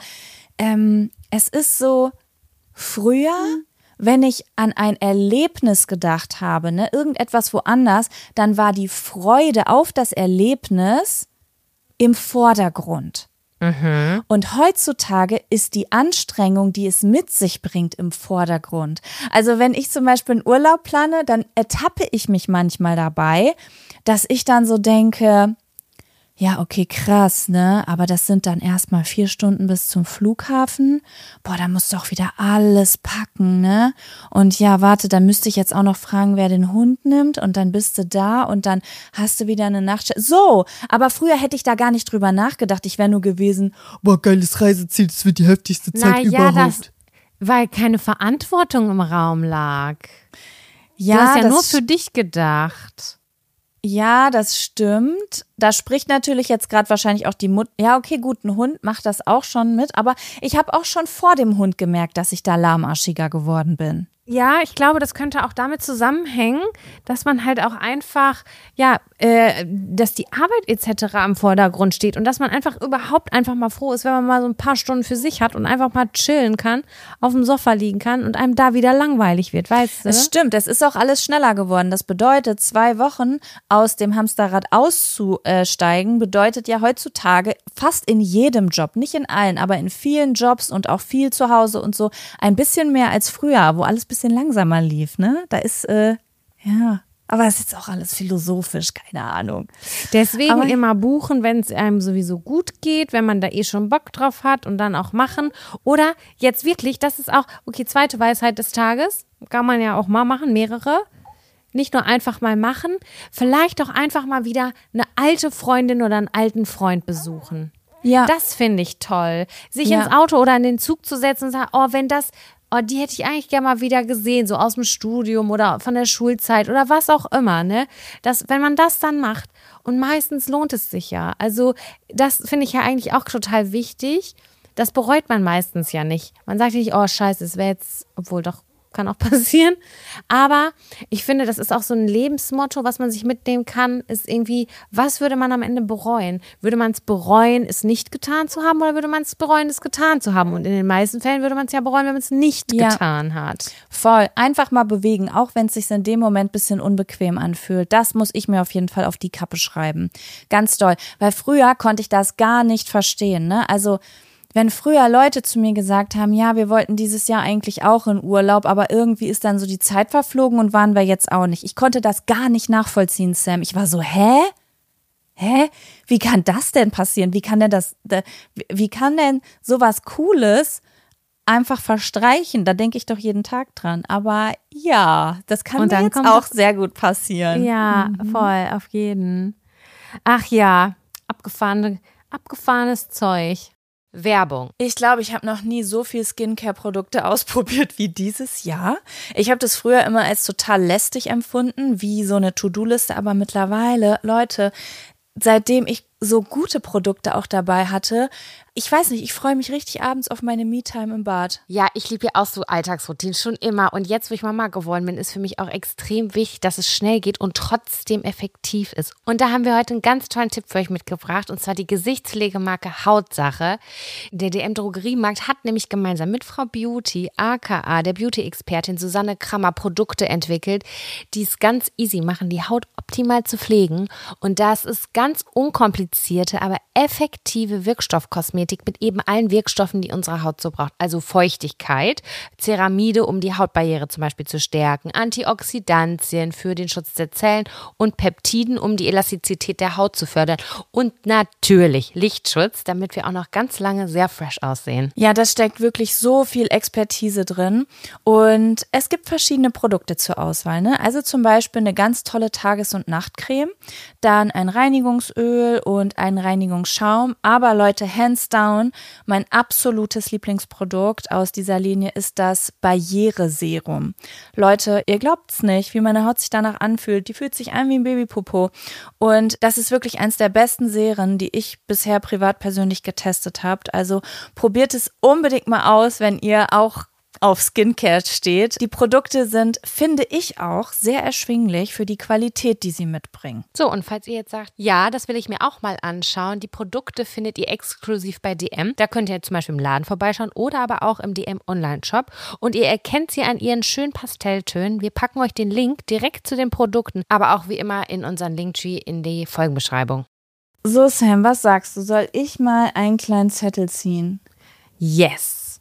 Speaker 2: es ist so, früher, wenn ich an ein Erlebnis gedacht habe, ne, irgendetwas woanders, dann war die Freude auf das Erlebnis im Vordergrund. Und heutzutage ist die Anstrengung, die es mit sich bringt, im Vordergrund. Also wenn ich zum Beispiel einen Urlaub plane, dann ertappe ich mich manchmal dabei, dass ich dann so denke, ja, okay, krass, ne? Aber das sind dann erstmal 4 Stunden bis zum Flughafen. Boah, da musst du auch wieder alles packen, ne? Und ja, warte, dann müsste ich jetzt auch noch fragen, wer den Hund nimmt. Und dann bist du da und dann hast du wieder eine Nacht. So, aber früher hätte ich da gar nicht drüber nachgedacht. Ich wäre nur gewesen, boah, geiles Reiseziel, das wird die heftigste Zeit überhaupt.
Speaker 1: Weil keine Verantwortung im Raum lag.
Speaker 2: Ja,
Speaker 1: du hast ja nur für dich gedacht.
Speaker 2: Ja, das stimmt. Da spricht natürlich jetzt gerade wahrscheinlich auch die Mutter. Ja, okay, gut, ein Hund macht das auch schon mit. Aber ich habe auch schon vor dem Hund gemerkt, dass ich da lahmarschiger geworden bin.
Speaker 1: Ja, ich glaube, das könnte auch damit zusammenhängen, dass man halt auch einfach, dass die Arbeit etc. im Vordergrund steht und dass man einfach überhaupt einfach mal froh ist, wenn man mal so ein paar Stunden für sich hat und einfach mal chillen kann, auf dem Sofa liegen kann und einem da wieder langweilig wird, weißt du?
Speaker 2: Es stimmt, es ist auch alles schneller geworden. Das bedeutet, 2 Wochen aus dem Hamsterrad auszusteigen, bedeutet ja heutzutage fast in jedem Job, nicht in allen, aber in vielen Jobs und auch viel zu Hause und so, ein bisschen mehr als früher, wo alles ein bisschen langsamer lief, ne? Da ist, aber das ist jetzt auch alles philosophisch, keine Ahnung.
Speaker 1: Deswegen
Speaker 2: aber
Speaker 1: immer buchen, wenn es einem sowieso gut geht, wenn man da schon Bock drauf hat und dann auch machen. Oder jetzt wirklich, das ist auch, okay, 2. Weisheit des Tages, kann man ja auch mal machen, mehrere. Nicht nur einfach mal machen, vielleicht auch einfach mal wieder eine alte Freundin oder einen alten Freund besuchen.
Speaker 2: Ja.
Speaker 1: Das finde ich toll. Sich ins Auto oder in den Zug zu setzen und sagen, die hätte ich eigentlich gerne mal wieder gesehen, so aus dem Studium oder von der Schulzeit oder was auch immer, ne? Wenn man das dann macht, und meistens lohnt es sich ja. Also das finde ich ja eigentlich auch total wichtig. Das bereut man meistens ja nicht. Man sagt nicht, oh scheiße, es wäre jetzt, obwohl doch, kann auch passieren. Aber ich finde, das ist auch so ein Lebensmotto, was man sich mitnehmen kann, ist irgendwie, was würde man am Ende bereuen? Würde man es bereuen, es nicht getan zu haben, oder würde man es bereuen, es getan zu haben? Und in den meisten Fällen würde man es ja bereuen, wenn man es nicht getan hat.
Speaker 2: Voll. Einfach mal bewegen, auch wenn es sich in dem Moment ein bisschen unbequem anfühlt. Das muss ich mir auf jeden Fall auf die Kappe schreiben. Ganz doll. Weil früher konnte ich das gar nicht verstehen, ne? Also wenn früher Leute zu mir gesagt haben, ja, wir wollten dieses Jahr eigentlich auch in Urlaub, aber irgendwie ist dann so die Zeit verflogen und waren wir jetzt auch nicht. Ich konnte das gar nicht nachvollziehen, Sam. Ich war so, hä? Wie kann das denn passieren? Wie kann denn sowas Cooles einfach verstreichen? Da denke ich doch jeden Tag dran. Aber ja, das kann mir jetzt auch sehr gut passieren.
Speaker 1: Ja, voll, auf jeden. Ach ja, abgefahrenes Zeug. Werbung.
Speaker 2: Ich glaube, ich habe noch nie so viel Skincare-Produkte ausprobiert wie dieses Jahr. Ich habe das früher immer als total lästig empfunden, wie so eine To-Do-Liste, aber mittlerweile, Leute, seitdem ich so gute Produkte auch dabei hatte, ich weiß nicht, ich freue mich richtig abends auf meine Me-Time im Bad.
Speaker 1: Ja, ich liebe ja auch so Alltagsroutinen, schon immer. Und jetzt, wo ich Mama geworden bin, ist für mich auch extrem wichtig, dass es schnell geht und trotzdem effektiv ist. Und da haben wir heute einen ganz tollen Tipp für euch mitgebracht, und zwar die Gesichtspflegemarke Hautsache. Der DM-Drogeriemarkt hat nämlich gemeinsam mit Frau Beauty, aka der Beauty-Expertin Susanne Krammer, Produkte entwickelt, die es ganz easy machen, die Haut optimal zu pflegen. Und das ist ganz unkompliziert unkomplizierte, aber effektive Wirkstoffkosmetik mit eben allen Wirkstoffen, die unsere Haut so braucht. Also Feuchtigkeit, Ceramide, um die Hautbarriere zum Beispiel zu stärken, Antioxidantien für den Schutz der Zellen und Peptiden, um die Elastizität der Haut zu fördern. Und natürlich Lichtschutz, damit wir auch noch ganz lange sehr fresh aussehen.
Speaker 2: Ja, da steckt wirklich so viel Expertise drin und es gibt verschiedene Produkte zur Auswahl, ne? Also zum Beispiel eine ganz tolle Tages- und Nachtcreme, dann ein Reinigungsöl und ein Reinigungsschaum, aber Leute, hands down, mein absolutes Lieblingsprodukt aus dieser Linie ist das Barriereserum. Leute, ihr glaubt's nicht, wie meine Haut sich danach anfühlt, die fühlt sich an wie ein Babypopo und das ist wirklich eins der besten Serien, die ich bisher privat persönlich getestet habt. Also probiert es unbedingt mal aus, wenn ihr auch auf Skincare steht. Die Produkte sind, finde ich auch, sehr erschwinglich für die Qualität, die sie mitbringen.
Speaker 1: So, und falls ihr jetzt sagt, ja, das will ich mir auch mal anschauen, die Produkte findet ihr exklusiv bei DM. Da könnt ihr zum Beispiel im Laden vorbeischauen oder aber auch im DM Online-Shop. Und ihr erkennt sie an ihren schönen Pastelltönen. Wir packen euch den Link direkt zu den Produkten, aber auch wie immer in unseren Linktree in die Folgenbeschreibung.
Speaker 2: So, Sam, was sagst du? Soll ich mal einen kleinen Zettel ziehen?
Speaker 1: Yes!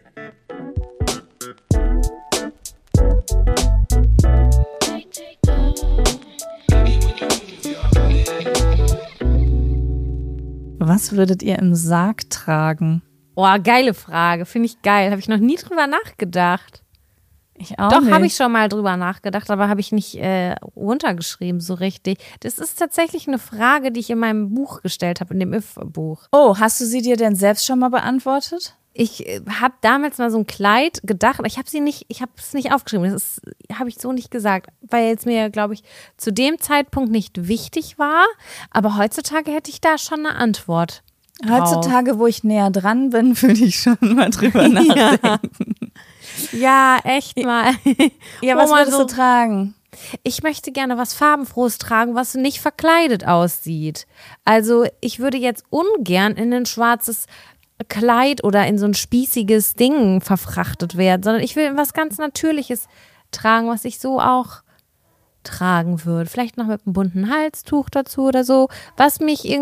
Speaker 2: Was würdet ihr im Sarg tragen?
Speaker 1: Oh, geile Frage. Finde ich geil. Habe ich noch nie drüber nachgedacht.
Speaker 2: Ich auch
Speaker 1: Doch,
Speaker 2: nicht.
Speaker 1: habe ich schon mal drüber nachgedacht, aber habe ich nicht runtergeschrieben so richtig. Das ist tatsächlich eine Frage, die ich in meinem Buch gestellt habe, in dem If-Buch.
Speaker 2: Oh, hast du sie dir denn selbst schon mal beantwortet?
Speaker 1: Ich habe damals mal so ein Kleid gedacht, aber ich habe es nicht aufgeschrieben. Das habe ich so nicht gesagt, weil es mir, glaube ich, zu dem Zeitpunkt nicht wichtig war. Aber heutzutage hätte ich da schon eine Antwort drauf.
Speaker 2: Heutzutage, wo ich näher dran bin, würde ich schon mal drüber nachdenken.
Speaker 1: Ja, echt mal.
Speaker 2: Ja, was würdest du tragen?
Speaker 1: Ich möchte gerne was Farbenfrohes tragen, was nicht verkleidet aussieht. Also ich würde jetzt ungern in ein schwarzes Kleid oder in so ein spießiges Ding verfrachtet werden, sondern ich will was ganz Natürliches tragen, was ich so auch tragen würde. Vielleicht noch mit einem bunten Halstuch dazu oder so, was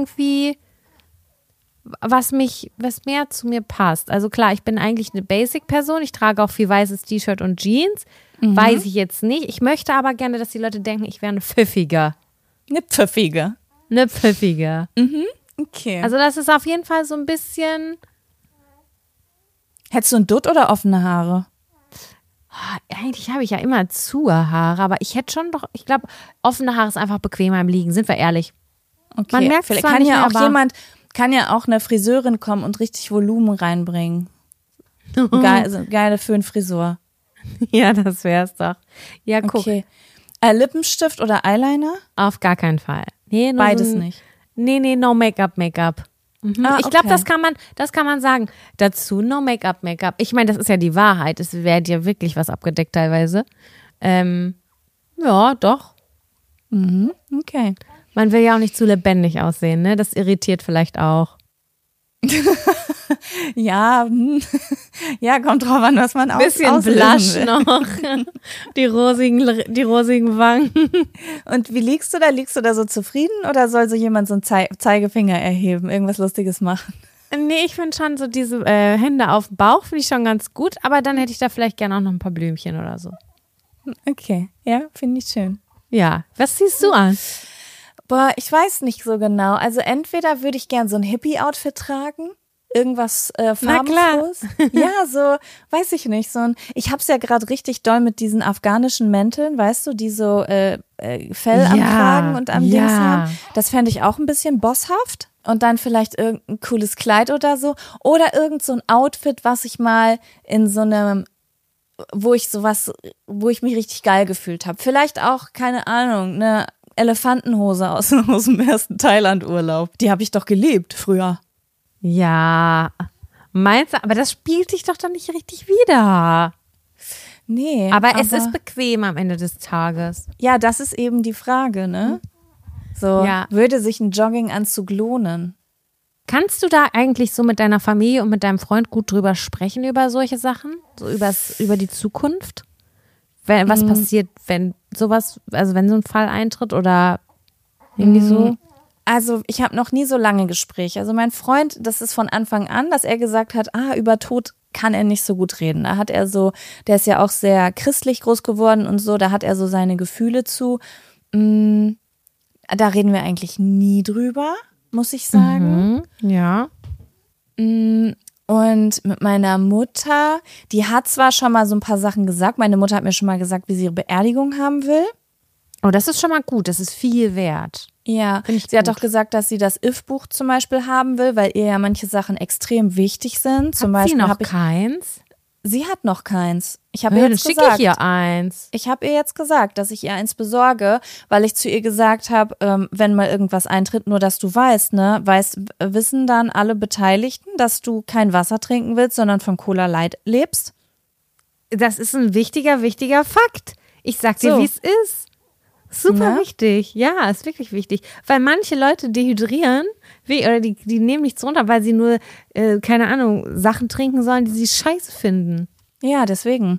Speaker 1: mehr zu mir passt. Also klar, ich bin eigentlich eine Basic-Person. Ich trage auch viel weißes T-Shirt und Jeans. Weiß ich jetzt nicht. Ich möchte aber gerne, dass die Leute denken, ich wäre eine Pfiffige.
Speaker 2: Eine Pfiffige.
Speaker 1: Eine Pfiffige.
Speaker 2: Okay.
Speaker 1: Also das ist auf jeden Fall so ein bisschen...
Speaker 2: Hättest du ein Dutt oder offene Haare?
Speaker 1: Eigentlich habe ich ja immer zu Haare, aber ich hätte schon doch, ich glaube, offene Haare ist einfach bequemer im Liegen, sind wir ehrlich.
Speaker 2: Okay.
Speaker 1: Man merkt
Speaker 2: Vielleicht
Speaker 1: zwar
Speaker 2: kann
Speaker 1: nicht
Speaker 2: ja
Speaker 1: mehr,
Speaker 2: auch kann ja auch eine Friseurin kommen und richtig Volumen reinbringen. Geile Föhnfrisur.
Speaker 1: Ja, das wär's doch. Ja, guck.
Speaker 2: Okay. Lippenstift oder Eyeliner?
Speaker 1: Auf gar keinen Fall. Nee, nur
Speaker 2: Beides
Speaker 1: so
Speaker 2: nicht.
Speaker 1: Nee, no Make-up. Ich glaube,
Speaker 2: okay.
Speaker 1: das kann man sagen. Dazu no Make-up. Ich meine, das ist ja die Wahrheit. Es wird ja wirklich was abgedeckt teilweise. Ja, doch.
Speaker 2: Okay.
Speaker 1: Man will ja auch nicht zu lebendig aussehen, ne? Das irritiert vielleicht auch.
Speaker 2: Ja, ja, kommt drauf an, was man
Speaker 1: Bisschen Blush noch. Die rosigen Wangen.
Speaker 2: Und wie liegst du da? Liegst du da so zufrieden oder soll so jemand so einen Zeigefinger erheben, irgendwas Lustiges machen?
Speaker 1: Nee, ich finde schon so diese Hände auf dem Bauch finde ich schon ganz gut, aber dann hätte ich da vielleicht gerne auch noch ein paar Blümchen oder so.
Speaker 2: Okay, ja, finde ich schön.
Speaker 1: Ja, was ziehst du an?
Speaker 2: Boah, ich weiß nicht so genau. Also entweder würde ich gern so ein Hippie-Outfit tragen, irgendwas farbenfrohes. Ja, so, weiß ich nicht. Ich hab's ja gerade richtig doll mit diesen afghanischen Mänteln, weißt du, die so Fell am Kragen und am Dings haben. Das fände ich auch ein bisschen bosshaft. Und dann vielleicht irgendein cooles Kleid oder so. Oder irgend so ein Outfit, was ich mal in so einem, wo ich mich richtig geil gefühlt habe. Vielleicht auch, keine Ahnung, eine Elefantenhose aus dem ersten Thailand-Urlaub. Die habe ich doch geliebt früher.
Speaker 1: Ja, meinst du, aber das spielt sich doch dann nicht richtig wieder.
Speaker 2: Nee.
Speaker 1: Aber es ist bequem am Ende des Tages.
Speaker 2: Ja, das ist eben die Frage, ne? So, würde sich ein Jogginganzug lohnen?
Speaker 1: Kannst du da eigentlich so mit deiner Familie und mit deinem Freund gut drüber sprechen, über solche Sachen? So über die Zukunft? Was passiert, wenn sowas, also wenn so ein Fall eintritt oder irgendwie so?
Speaker 2: Also ich habe noch nie so lange Gespräche. Also mein Freund, das ist von Anfang an, dass er gesagt hat, über Tod kann er nicht so gut reden. Da hat er so, der ist ja auch sehr christlich groß geworden und so, da hat er so seine Gefühle zu. Da reden wir eigentlich nie drüber, muss ich sagen.
Speaker 1: Ja.
Speaker 2: Und mit meiner Mutter, die hat zwar schon mal so ein paar Sachen gesagt. Meine Mutter hat mir schon mal gesagt, wie sie ihre Beerdigung haben will.
Speaker 1: Oh, das ist schon mal gut. Das ist viel wert.
Speaker 2: Ja, sie hat auch gesagt, dass sie das If-Buch zum Beispiel haben will, weil ihr ja manche Sachen extrem wichtig sind. Zum
Speaker 1: Hat
Speaker 2: Beispiel
Speaker 1: sie noch keins?
Speaker 2: Sie hat noch keins. Ich habe
Speaker 1: Ja,
Speaker 2: ihr
Speaker 1: dann
Speaker 2: jetzt
Speaker 1: schicke
Speaker 2: gesagt,
Speaker 1: ich ihr eins.
Speaker 2: ich habe ihr jetzt gesagt, dass ich ihr eins besorge, weil ich zu ihr gesagt habe, wenn mal irgendwas eintritt, nur dass du weißt, wissen dann alle Beteiligten, dass du kein Wasser trinken willst, sondern von Cola Light lebst?
Speaker 1: Das ist ein wichtiger Fakt. Ich sag dir,
Speaker 2: So.
Speaker 1: wie es ist. Super
Speaker 2: Ne?
Speaker 1: wichtig. Ja, ist wirklich wichtig. Weil manche Leute dehydrieren oder die nehmen nichts runter, weil sie nur, keine Ahnung, Sachen trinken sollen, die sie scheiße finden.
Speaker 2: Ja, deswegen.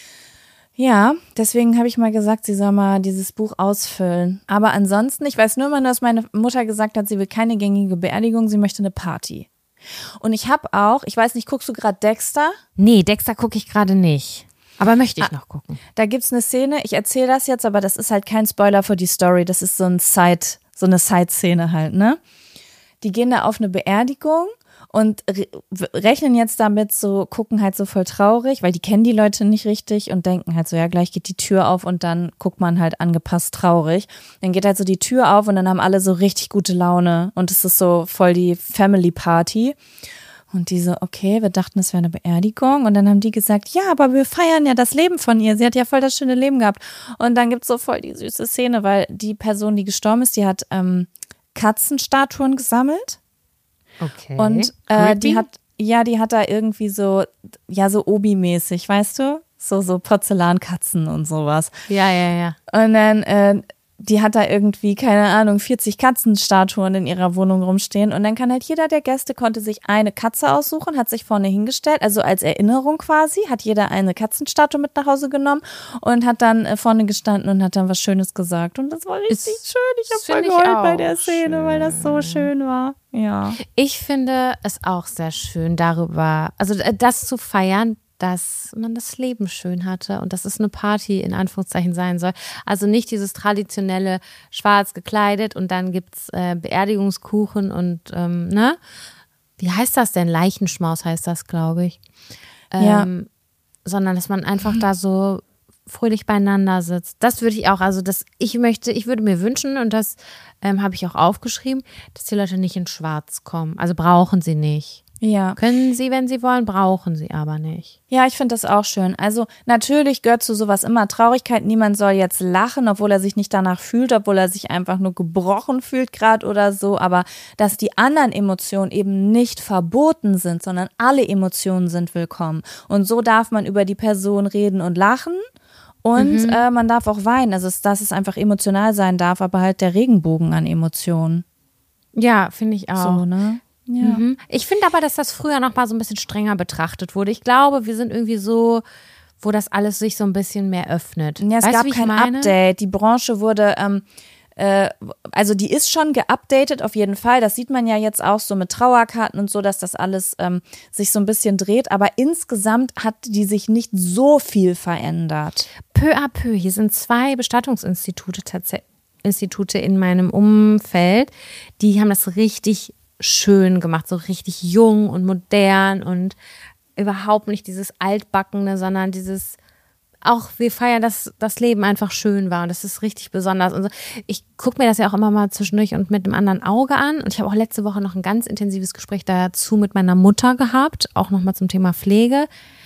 Speaker 2: Ja, deswegen habe ich mal gesagt, sie soll mal dieses Buch ausfüllen. Aber ansonsten, ich weiß nur mal, dass meine Mutter gesagt hat, sie will keine gängige Beerdigung, sie möchte eine Party. Und ich habe auch, ich weiß nicht, guckst du gerade Dexter?
Speaker 1: Nee, Dexter gucke ich gerade nicht. Aber möchte ich noch gucken.
Speaker 2: Da gibt's eine Szene, ich erzähle das jetzt, aber das ist halt kein Spoiler für die Story, das ist so eine Side-Szene halt, ne? Die gehen da auf eine Beerdigung und rechnen jetzt damit so, gucken halt so voll traurig, weil die kennen die Leute nicht richtig und denken halt so, ja, gleich geht die Tür auf und dann guckt man halt angepasst traurig. Dann geht halt so die Tür auf und dann haben alle so richtig gute Laune und es ist so voll die Family Party. Und die so, okay, wir dachten, es wäre eine Beerdigung. Und dann haben die gesagt, ja, aber wir feiern ja das Leben von ihr. Sie hat ja voll das schöne Leben gehabt. Und dann gibt's so voll die süße Szene, weil die Person, die gestorben ist, die hat Katzenstatuen gesammelt.
Speaker 1: Okay.
Speaker 2: Und die hat da irgendwie so, ja, so Obi-mäßig, weißt du? So Porzellankatzen und sowas.
Speaker 1: Ja.
Speaker 2: Und dann, die hat da irgendwie, keine Ahnung, 40 Katzenstatuen in ihrer Wohnung rumstehen. Und dann kann halt jeder der Gäste konnte sich eine Katze aussuchen, hat sich vorne hingestellt, also als Erinnerung quasi, hat jeder eine Katzenstatue mit nach Hause genommen und hat dann vorne gestanden und hat dann was Schönes gesagt. Und das war richtig schön. Ich habe voll geheult bei der Szene, weil das so schön war. Ja.
Speaker 1: Ich finde es auch sehr schön darüber, also das zu feiern, dass man das Leben schön hatte und dass es eine Party in Anführungszeichen sein soll. Also nicht dieses traditionelle schwarz gekleidet und dann gibt's Beerdigungskuchen und wie heißt das denn? Leichenschmaus heißt das, glaube ich. Sondern dass man einfach da so fröhlich beieinander sitzt. Das würde ich auch, also ich würde mir wünschen und das habe ich auch aufgeschrieben, dass die Leute nicht in schwarz kommen. Also brauchen sie nicht.
Speaker 2: Ja.
Speaker 1: Können sie, wenn sie wollen, brauchen sie aber nicht.
Speaker 2: Ja, ich finde das auch schön. Also natürlich gehört zu sowas immer Traurigkeit. Niemand soll jetzt lachen, obwohl er sich nicht danach fühlt, obwohl er sich einfach nur gebrochen fühlt gerade oder so. Aber dass die anderen Emotionen eben nicht verboten sind, sondern alle Emotionen sind willkommen. Und so darf man über die Person reden und lachen. Und man darf auch weinen. Also dass es einfach emotional sein darf, aber halt der Regenbogen an Emotionen.
Speaker 1: Ja, finde ich auch.
Speaker 2: So, ne? Ja.
Speaker 1: Ich finde aber, dass das früher noch mal so ein bisschen strenger betrachtet wurde. Ich glaube, wir sind irgendwie so, wo das alles sich so ein bisschen mehr öffnet.
Speaker 2: Ja, es
Speaker 1: weißt
Speaker 2: gab
Speaker 1: du, wie ich
Speaker 2: kein
Speaker 1: meine?
Speaker 2: Update. Die Branche wurde, also die ist schon geupdatet auf jeden Fall. Das sieht man ja jetzt auch so mit Trauerkarten und so, dass das alles sich so ein bisschen dreht. Aber insgesamt hat die sich nicht so viel verändert.
Speaker 1: Peu à peu. Hier sind 2 Bestattungsinstitute Institute in meinem Umfeld, die haben das richtig schön gemacht, so richtig jung und modern und überhaupt nicht dieses Altbackene, sondern dieses auch, wir feiern, dass das Leben einfach schön war und das ist richtig besonders. Und so. Ich gucke mir das ja auch immer mal zwischendurch und mit einem anderen Auge an und ich habe auch letzte Woche noch ein ganz intensives Gespräch dazu mit meiner Mutter gehabt, auch nochmal zum Thema Pflege.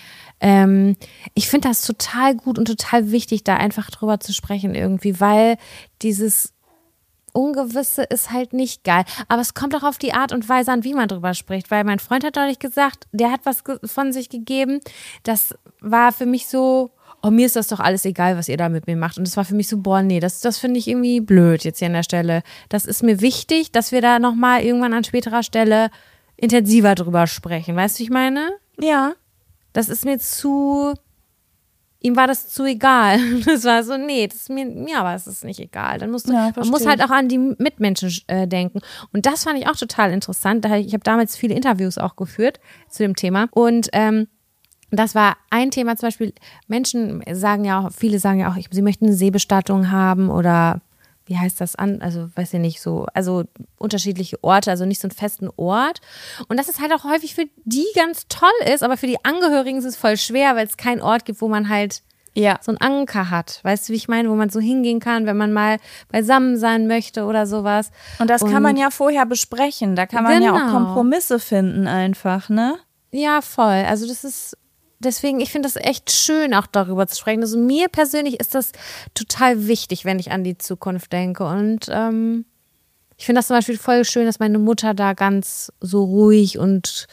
Speaker 1: Ich finde das total gut und total wichtig, da einfach drüber zu sprechen irgendwie, weil dieses Ungewisse ist halt nicht geil. Aber es kommt auch auf die Art und Weise an, wie man drüber spricht. Weil mein Freund hat neulich gesagt, der hat was von sich gegeben. Das war für mich so, oh, mir ist das doch alles egal, was ihr da mit mir macht. Und das war für mich so, boah, nee, das finde ich irgendwie blöd jetzt hier an der Stelle. Das ist mir wichtig, dass wir da nochmal irgendwann an späterer Stelle intensiver drüber sprechen. Weißt du, wie ich meine?
Speaker 2: Ja.
Speaker 1: Das ist mir zu ihm war das zu egal. Das war so, nee, das ist mir aber es ist nicht egal. Dann musst du, man muss halt auch an die Mitmenschen denken. Und das fand ich auch total interessant. Ich habe damals viele Interviews auch geführt zu dem Thema. Und das war ein Thema, zum Beispiel, Menschen sagen ja auch, viele sagen ja auch, sie möchten eine Seebestattung haben oder wie heißt das also weiß ich nicht, so, also unterschiedliche Orte, also nicht so einen festen Ort. Und das ist halt auch häufig für die ganz toll ist, aber für die Angehörigen ist es voll schwer, weil es keinen Ort gibt, wo man halt so einen Anker hat. Weißt du, wie ich meine, wo man so hingehen kann, wenn man mal beisammen sein möchte oder sowas.
Speaker 2: Und das kann man ja vorher besprechen, da kann man ja auch Kompromisse finden einfach, ne?
Speaker 1: Ja, voll. Also das ist deswegen, ich finde das echt schön, auch darüber zu sprechen. Also mir persönlich ist das total wichtig, wenn ich an die Zukunft denke. Und ich finde das zum Beispiel voll schön, dass meine Mutter da ganz so ruhig und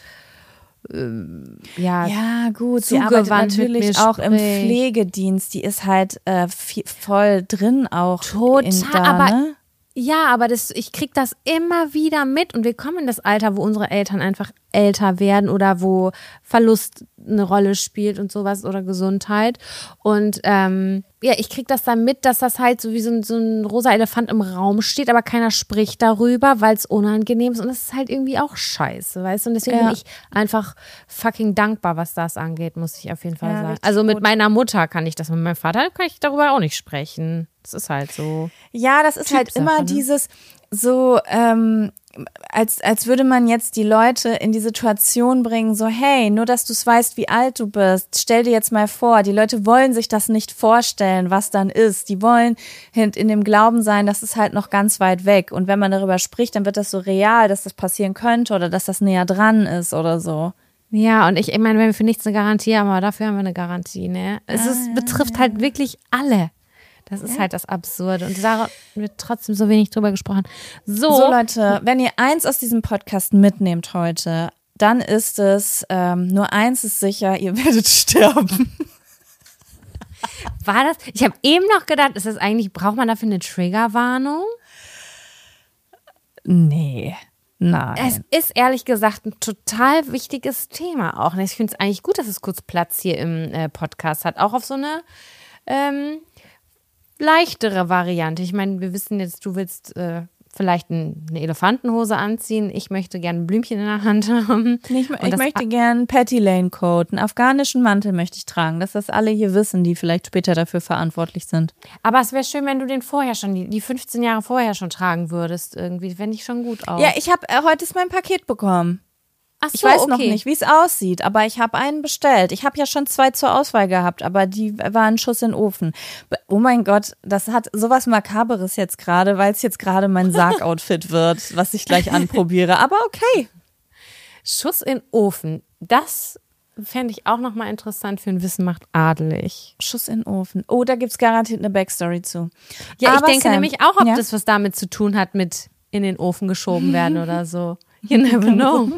Speaker 2: ja gut, sie arbeitet natürlich auch im Pflegedienst. Die ist halt voll drin auch.
Speaker 1: Total, aber
Speaker 2: ne?
Speaker 1: Ja, aber ich krieg das immer wieder mit und wir kommen in das Alter, wo unsere Eltern einfach älter werden oder wo Verlust eine Rolle spielt und sowas oder Gesundheit. Und ich krieg das dann mit, dass das halt so wie so ein rosa Elefant im Raum steht, aber keiner spricht darüber, weil es unangenehm ist und das ist halt irgendwie auch scheiße, weißt du? Und deswegen bin ich einfach fucking dankbar, was das angeht, muss ich auf jeden Fall sagen. Also mit meiner Mutter kann ich das, mit meinem Vater kann ich darüber auch nicht sprechen. Das ist halt so.
Speaker 2: Ja, das ist halt immer dieses so, als würde man jetzt die Leute in die Situation bringen, so hey, nur dass du es weißt, wie alt du bist, stell dir jetzt mal vor, die Leute wollen sich das nicht vorstellen, was dann ist. Die wollen in dem Glauben sein, das ist halt noch ganz weit weg. Und wenn man darüber spricht, dann wird das so real, dass das passieren könnte oder dass das näher dran ist oder so.
Speaker 1: Ja, und ich meine, wenn wir für nichts eine Garantie haben, aber dafür haben wir eine Garantie, ne? Es betrifft halt wirklich alle. Das ist halt das Absurde. Und da wird trotzdem so wenig drüber gesprochen. So
Speaker 2: Leute, wenn ihr eins aus diesem Podcast mitnehmt heute, dann ist es, nur eins ist sicher, ihr werdet sterben.
Speaker 1: War das? Ich habe eben noch gedacht, braucht man dafür eine Triggerwarnung?
Speaker 2: Nee. Nein.
Speaker 1: Es ist ehrlich gesagt ein total wichtiges Thema auch. Ich finde es eigentlich gut, dass es kurz Platz hier im Podcast hat. Auch auf so eine leichtere Variante. Ich meine, wir wissen jetzt, du willst vielleicht eine Elefantenhose anziehen. Ich möchte gerne ein Blümchen in der Hand haben.
Speaker 2: Ich möchte gerne einen Patty Lane Coat, einen afghanischen Mantel möchte ich tragen, dass das alle hier wissen, die vielleicht später dafür verantwortlich sind.
Speaker 1: Aber es wäre schön, wenn du den vorher schon, die 15 Jahre vorher schon tragen würdest irgendwie. Fände ich schon gut auch.
Speaker 2: Ja, ich habe heute ist mein Paket bekommen.
Speaker 1: Ach so,
Speaker 2: ich weiß noch nicht, wie es aussieht, aber ich habe einen bestellt. Ich habe ja schon 2 zur Auswahl gehabt, aber die waren ein Schuss in den Ofen. Oh mein Gott, das hat sowas Makaberes jetzt gerade, weil es jetzt gerade mein Sargoutfit wird, was ich gleich anprobiere. Aber okay.
Speaker 1: Schuss in den Ofen, das fände ich auch nochmal interessant für ein Wissen macht adelig.
Speaker 2: Schuss in den Ofen. Oh, da gibt es garantiert eine Backstory zu.
Speaker 1: Ja, aber ich denke nämlich auch, ob das was damit zu tun hat mit in den Ofen geschoben werden oder so. You never know.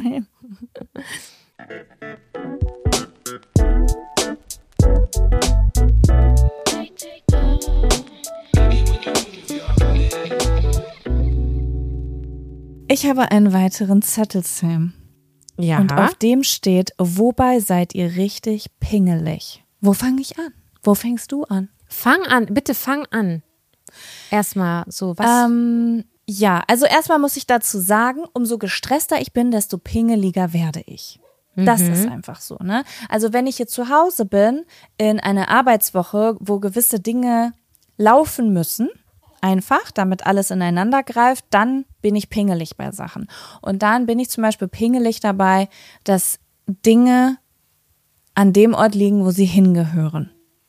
Speaker 2: Ich habe einen weiteren Zettel, Sam.
Speaker 1: Ja.
Speaker 2: Und auf dem steht, wobei seid ihr richtig pingelig? Wo fange ich an? Wo fängst du an?
Speaker 1: Fang an, bitte fang an. Erstmal so, was?
Speaker 2: Ja, also erstmal muss ich dazu sagen, umso gestresster ich bin, desto pingeliger werde ich. Das ist einfach so, ne? Also wenn ich jetzt zu Hause bin, in einer Arbeitswoche, wo gewisse Dinge laufen müssen, einfach, damit alles ineinander greift, dann bin ich pingelig bei Sachen. Und dann bin ich zum Beispiel pingelig dabei, dass Dinge an dem Ort liegen, wo sie hingehören.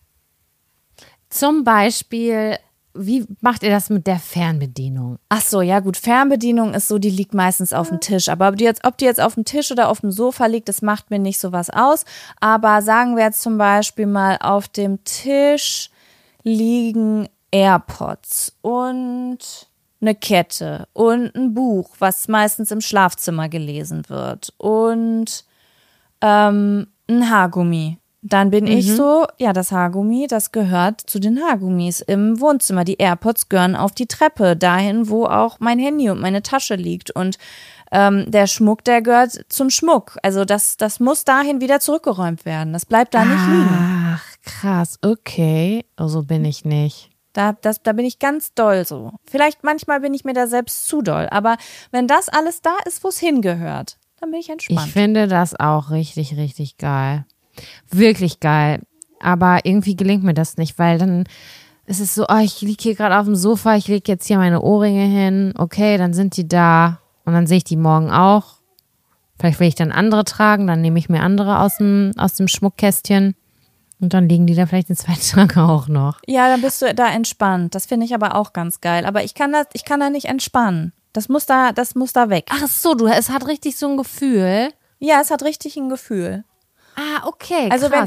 Speaker 1: Zum Beispiel, wie macht ihr das mit der Fernbedienung?
Speaker 2: Ach so, ja gut, Fernbedienung ist so, die liegt meistens auf dem Tisch. Aber ob die jetzt auf dem Tisch oder auf dem Sofa liegt, das macht mir nicht so was aus. Aber sagen wir jetzt zum Beispiel mal, auf dem Tisch liegen AirPods und eine Kette und ein Buch, was meistens im Schlafzimmer gelesen wird und ein Haargummi. Dann bin ich so, ja, das Haargummi, das gehört zu den Haargummis im Wohnzimmer. Die AirPods gehören auf die Treppe, dahin, wo auch mein Handy und meine Tasche liegt. Und der Schmuck, der gehört zum Schmuck. Also das muss dahin wieder zurückgeräumt werden. Das bleibt da nicht liegen.
Speaker 1: Ach, krass, okay. So bin ich nicht.
Speaker 2: Da bin ich ganz doll so. Vielleicht manchmal bin ich mir da selbst zu doll. Aber wenn das alles da ist, wo es hingehört, dann bin ich entspannt.
Speaker 1: Ich finde das auch richtig, richtig geil. Wirklich geil. Aber irgendwie gelingt mir das nicht, weil dann ist es so, ich liege hier gerade auf dem Sofa, ich lege jetzt hier meine Ohrringe hin. Okay, dann sind die da. Und dann sehe ich die morgen auch. Vielleicht will ich dann andere tragen, dann nehme ich mir andere aus dem Schmuckkästchen. Und dann liegen die da vielleicht in 2 Tagen auch noch.
Speaker 2: Ja, dann bist du da entspannt. Das finde ich aber auch ganz geil. Aber ich kann da nicht entspannen. Das muss da weg.
Speaker 1: Ach so, es hat richtig so ein Gefühl.
Speaker 2: Ja, es hat richtig ein Gefühl.
Speaker 1: Ah, okay,
Speaker 2: also
Speaker 1: krass.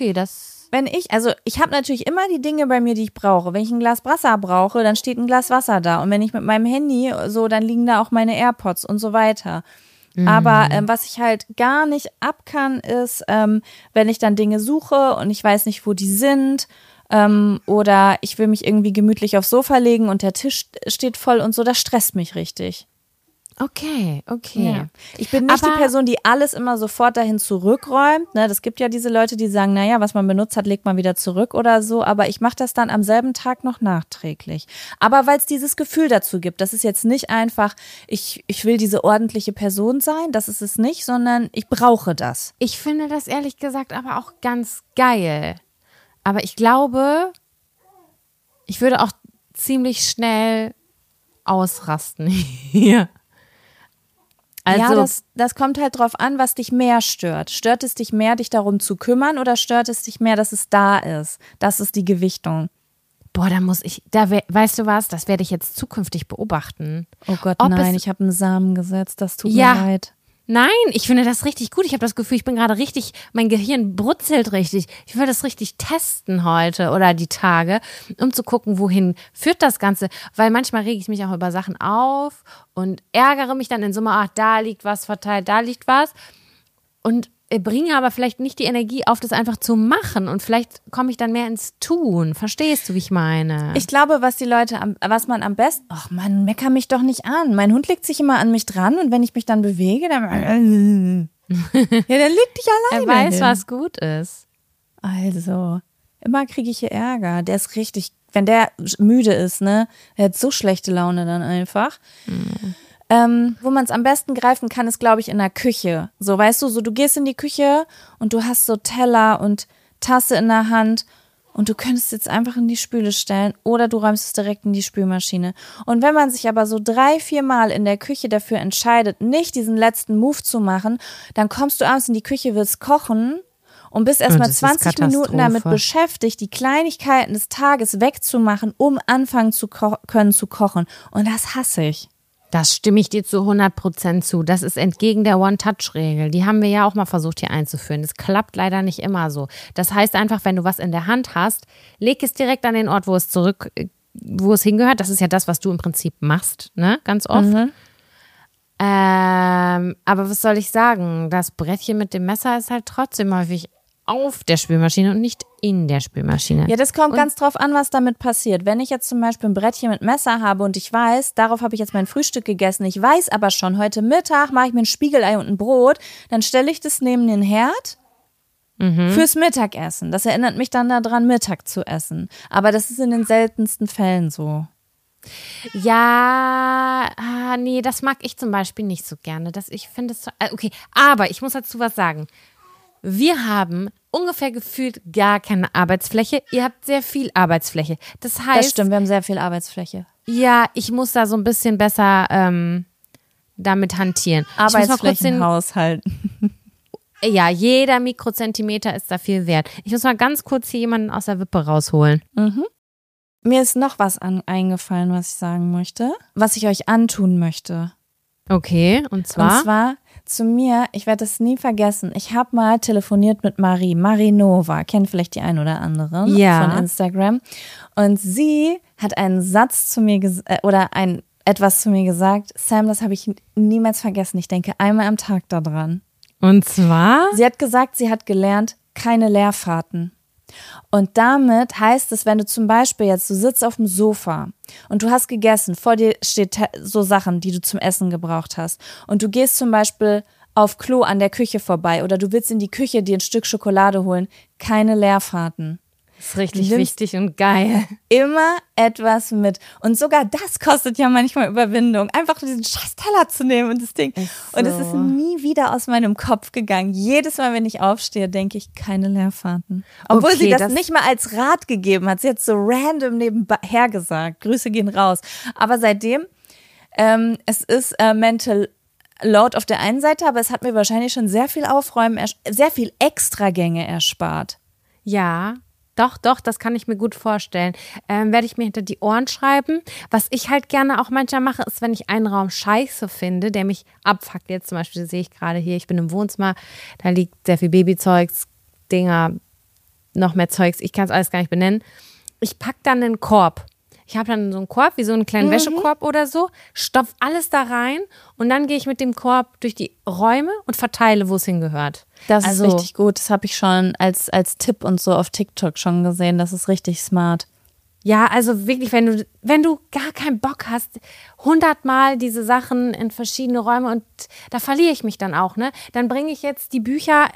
Speaker 2: Also ich habe natürlich immer die Dinge bei mir, die ich brauche. Wenn ich ein Glas Wasser brauche, dann steht ein Glas Wasser da. Und wenn ich mit meinem Handy so, dann liegen da auch meine AirPods und so weiter. Aber was ich halt gar nicht ab kann, ist, wenn ich dann Dinge suche und ich weiß nicht, wo die sind, oder ich will mich irgendwie gemütlich aufs Sofa legen und der Tisch steht voll und so, das stresst mich richtig.
Speaker 1: Okay.
Speaker 2: Ja. Ich bin nicht die Person, die alles immer sofort dahin zurückräumt. Ne, das gibt ja diese Leute, die sagen, naja, was man benutzt hat, legt man wieder zurück oder so. Aber ich mache das dann am selben Tag noch nachträglich. Aber weil es dieses Gefühl dazu gibt, das ist jetzt nicht einfach, ich will diese ordentliche Person sein, das ist es nicht, sondern ich brauche das.
Speaker 1: Ich finde das ehrlich gesagt aber auch ganz geil. Aber ich glaube, ich würde auch ziemlich schnell ausrasten hier.
Speaker 2: Also, ja, das kommt halt drauf an, was dich mehr stört. Stört es dich mehr, dich darum zu kümmern, oder stört es dich mehr, dass es da ist? Das ist die Gewichtung.
Speaker 1: Boah, weißt du was, das werde ich jetzt zukünftig beobachten.
Speaker 2: Oh Gott, nein, ich habe einen Samen gesetzt, das tut mir leid.
Speaker 1: Nein, ich finde das richtig gut. Ich habe das Gefühl, ich bin gerade richtig, mein Gehirn brutzelt richtig. Ich will das richtig testen heute oder die Tage, um zu gucken, wohin führt das Ganze. Weil manchmal rege ich mich auch über Sachen auf und ärgere mich dann in Summe, da liegt was verteilt, da liegt was. Und bringe aber vielleicht nicht die Energie auf, das einfach zu machen. Und vielleicht komme ich dann mehr ins Tun. Verstehst du, wie ich meine?
Speaker 2: Ich glaube, was man am besten, ach Mann, mecker mich doch nicht an. Mein Hund legt sich immer an mich dran und wenn ich mich dann bewege, dann ja, dann leg dich alleine.
Speaker 1: Er weiß, was gut ist.
Speaker 2: Also, immer kriege ich hier Ärger. Der ist richtig, wenn der müde ist, ne, der hat so schlechte Laune dann einfach. Wo man es am besten greifen kann, ist, glaube ich, in der Küche. So, weißt du, du gehst in die Küche und du hast so Teller und Tasse in der Hand und du könntest jetzt einfach in die Spüle stellen oder du räumst es direkt in die Spülmaschine. Und wenn man sich aber so 3-4 Mal in der Küche dafür entscheidet, nicht diesen letzten Move zu machen, dann kommst du abends in die Küche, willst kochen und bist erstmal 20 Minuten damit beschäftigt, die Kleinigkeiten des Tages wegzumachen, um anfangen zu können zu kochen. Und das hasse ich.
Speaker 1: Das stimme ich dir zu 100% zu. Das ist entgegen der One-Touch-Regel. Die haben wir ja auch mal versucht hier einzuführen. Das klappt leider nicht immer so. Das heißt einfach, wenn du was in der Hand hast, leg es direkt an den Ort, wo es hingehört. Das ist ja das, was du im Prinzip machst, ne? Ganz oft. Aber was soll ich sagen? Das Brettchen mit dem Messer ist halt trotzdem häufig auf der Spülmaschine und nicht in der Spülmaschine.
Speaker 2: Ja, das kommt ganz drauf an, was damit passiert. Wenn ich jetzt zum Beispiel ein Brettchen mit Messer habe und ich weiß, darauf habe ich jetzt mein Frühstück gegessen, ich weiß aber schon, heute Mittag mache ich mir ein Spiegelei und ein Brot, dann stelle ich das neben den Herd fürs Mittagessen. Das erinnert mich dann daran, Mittag zu essen. Aber das ist in den seltensten Fällen so.
Speaker 1: Ja, nee, das mag ich zum Beispiel nicht so gerne. Ich finde es so, okay, aber ich muss dazu was sagen. Wir haben ungefähr gefühlt gar keine Arbeitsfläche. Ihr habt sehr viel Arbeitsfläche. Das heißt,
Speaker 2: das stimmt, wir haben sehr viel Arbeitsfläche.
Speaker 1: Ja, ich muss da so ein bisschen besser damit hantieren.
Speaker 2: Arbeitsflächen haushalten.
Speaker 1: Ja, jeder Mikrozentimeter ist da viel wert. Ich muss mal ganz kurz hier jemanden aus der Wippe rausholen.
Speaker 2: Mir ist noch was eingefallen, was ich sagen möchte, was ich euch antun möchte.
Speaker 1: Okay, und zwar
Speaker 2: zu mir, ich werde das nie vergessen, ich habe mal telefoniert mit Marie Nova, kennen vielleicht die ein oder anderen von Instagram. Und sie hat einen Satz zu mir etwas zu mir gesagt, Sam, das habe ich niemals vergessen. Ich denke einmal am Tag daran.
Speaker 1: Und zwar?
Speaker 2: Sie hat gesagt, sie hat gelernt, keine Leerfahrten. Und damit heißt es, wenn du zum Beispiel jetzt, du sitzt auf dem Sofa und du hast gegessen, vor dir steht so Sachen, die du zum Essen gebraucht hast und du gehst zum Beispiel auf Klo an der Küche vorbei oder du willst in die Küche dir ein Stück Schokolade holen. Keine Leerfahrten.
Speaker 1: Das ist richtig wichtig und geil.
Speaker 2: Immer etwas mit. Und sogar das kostet ja manchmal Überwindung. Einfach diesen scheiß Teller zu nehmen und das Ding. Und es ist nie wieder aus meinem Kopf gegangen. Jedes Mal, wenn ich aufstehe, denke ich, keine Leerfahrten. Obwohl sie das nicht mal als Rat gegeben hat. Sie hat so random nebenher gesagt. Grüße gehen raus. Aber seitdem, es ist mental load auf der einen Seite, aber es hat mir wahrscheinlich schon sehr viel Aufräumen, sehr viel Extragänge erspart.
Speaker 1: Ja, doch, das kann ich mir gut vorstellen. Werde ich mir hinter die Ohren schreiben. Was ich halt gerne auch manchmal mache, ist, wenn ich einen Raum scheiße finde, der mich abfuckt. Jetzt zum Beispiel sehe ich gerade hier, ich bin im Wohnzimmer, da liegt sehr viel Babyzeugs, Dinger, noch mehr Zeugs, ich kann es alles gar nicht benennen. Ich packe dann einen Korb. Ich habe dann so einen Korb, wie so einen kleinen Wäschekorb oder so, stopf alles da rein und dann gehe ich mit dem Korb durch die Räume und verteile, wo es hingehört.
Speaker 2: Das ist richtig gut. Das habe ich schon als Tipp und so auf TikTok schon gesehen. Das ist richtig smart.
Speaker 1: Ja, also wirklich, wenn du gar keinen Bock hast, 100-mal diese Sachen in verschiedene Räume und da verliere ich mich dann auch, ne? Dann bringe ich jetzt die Bücher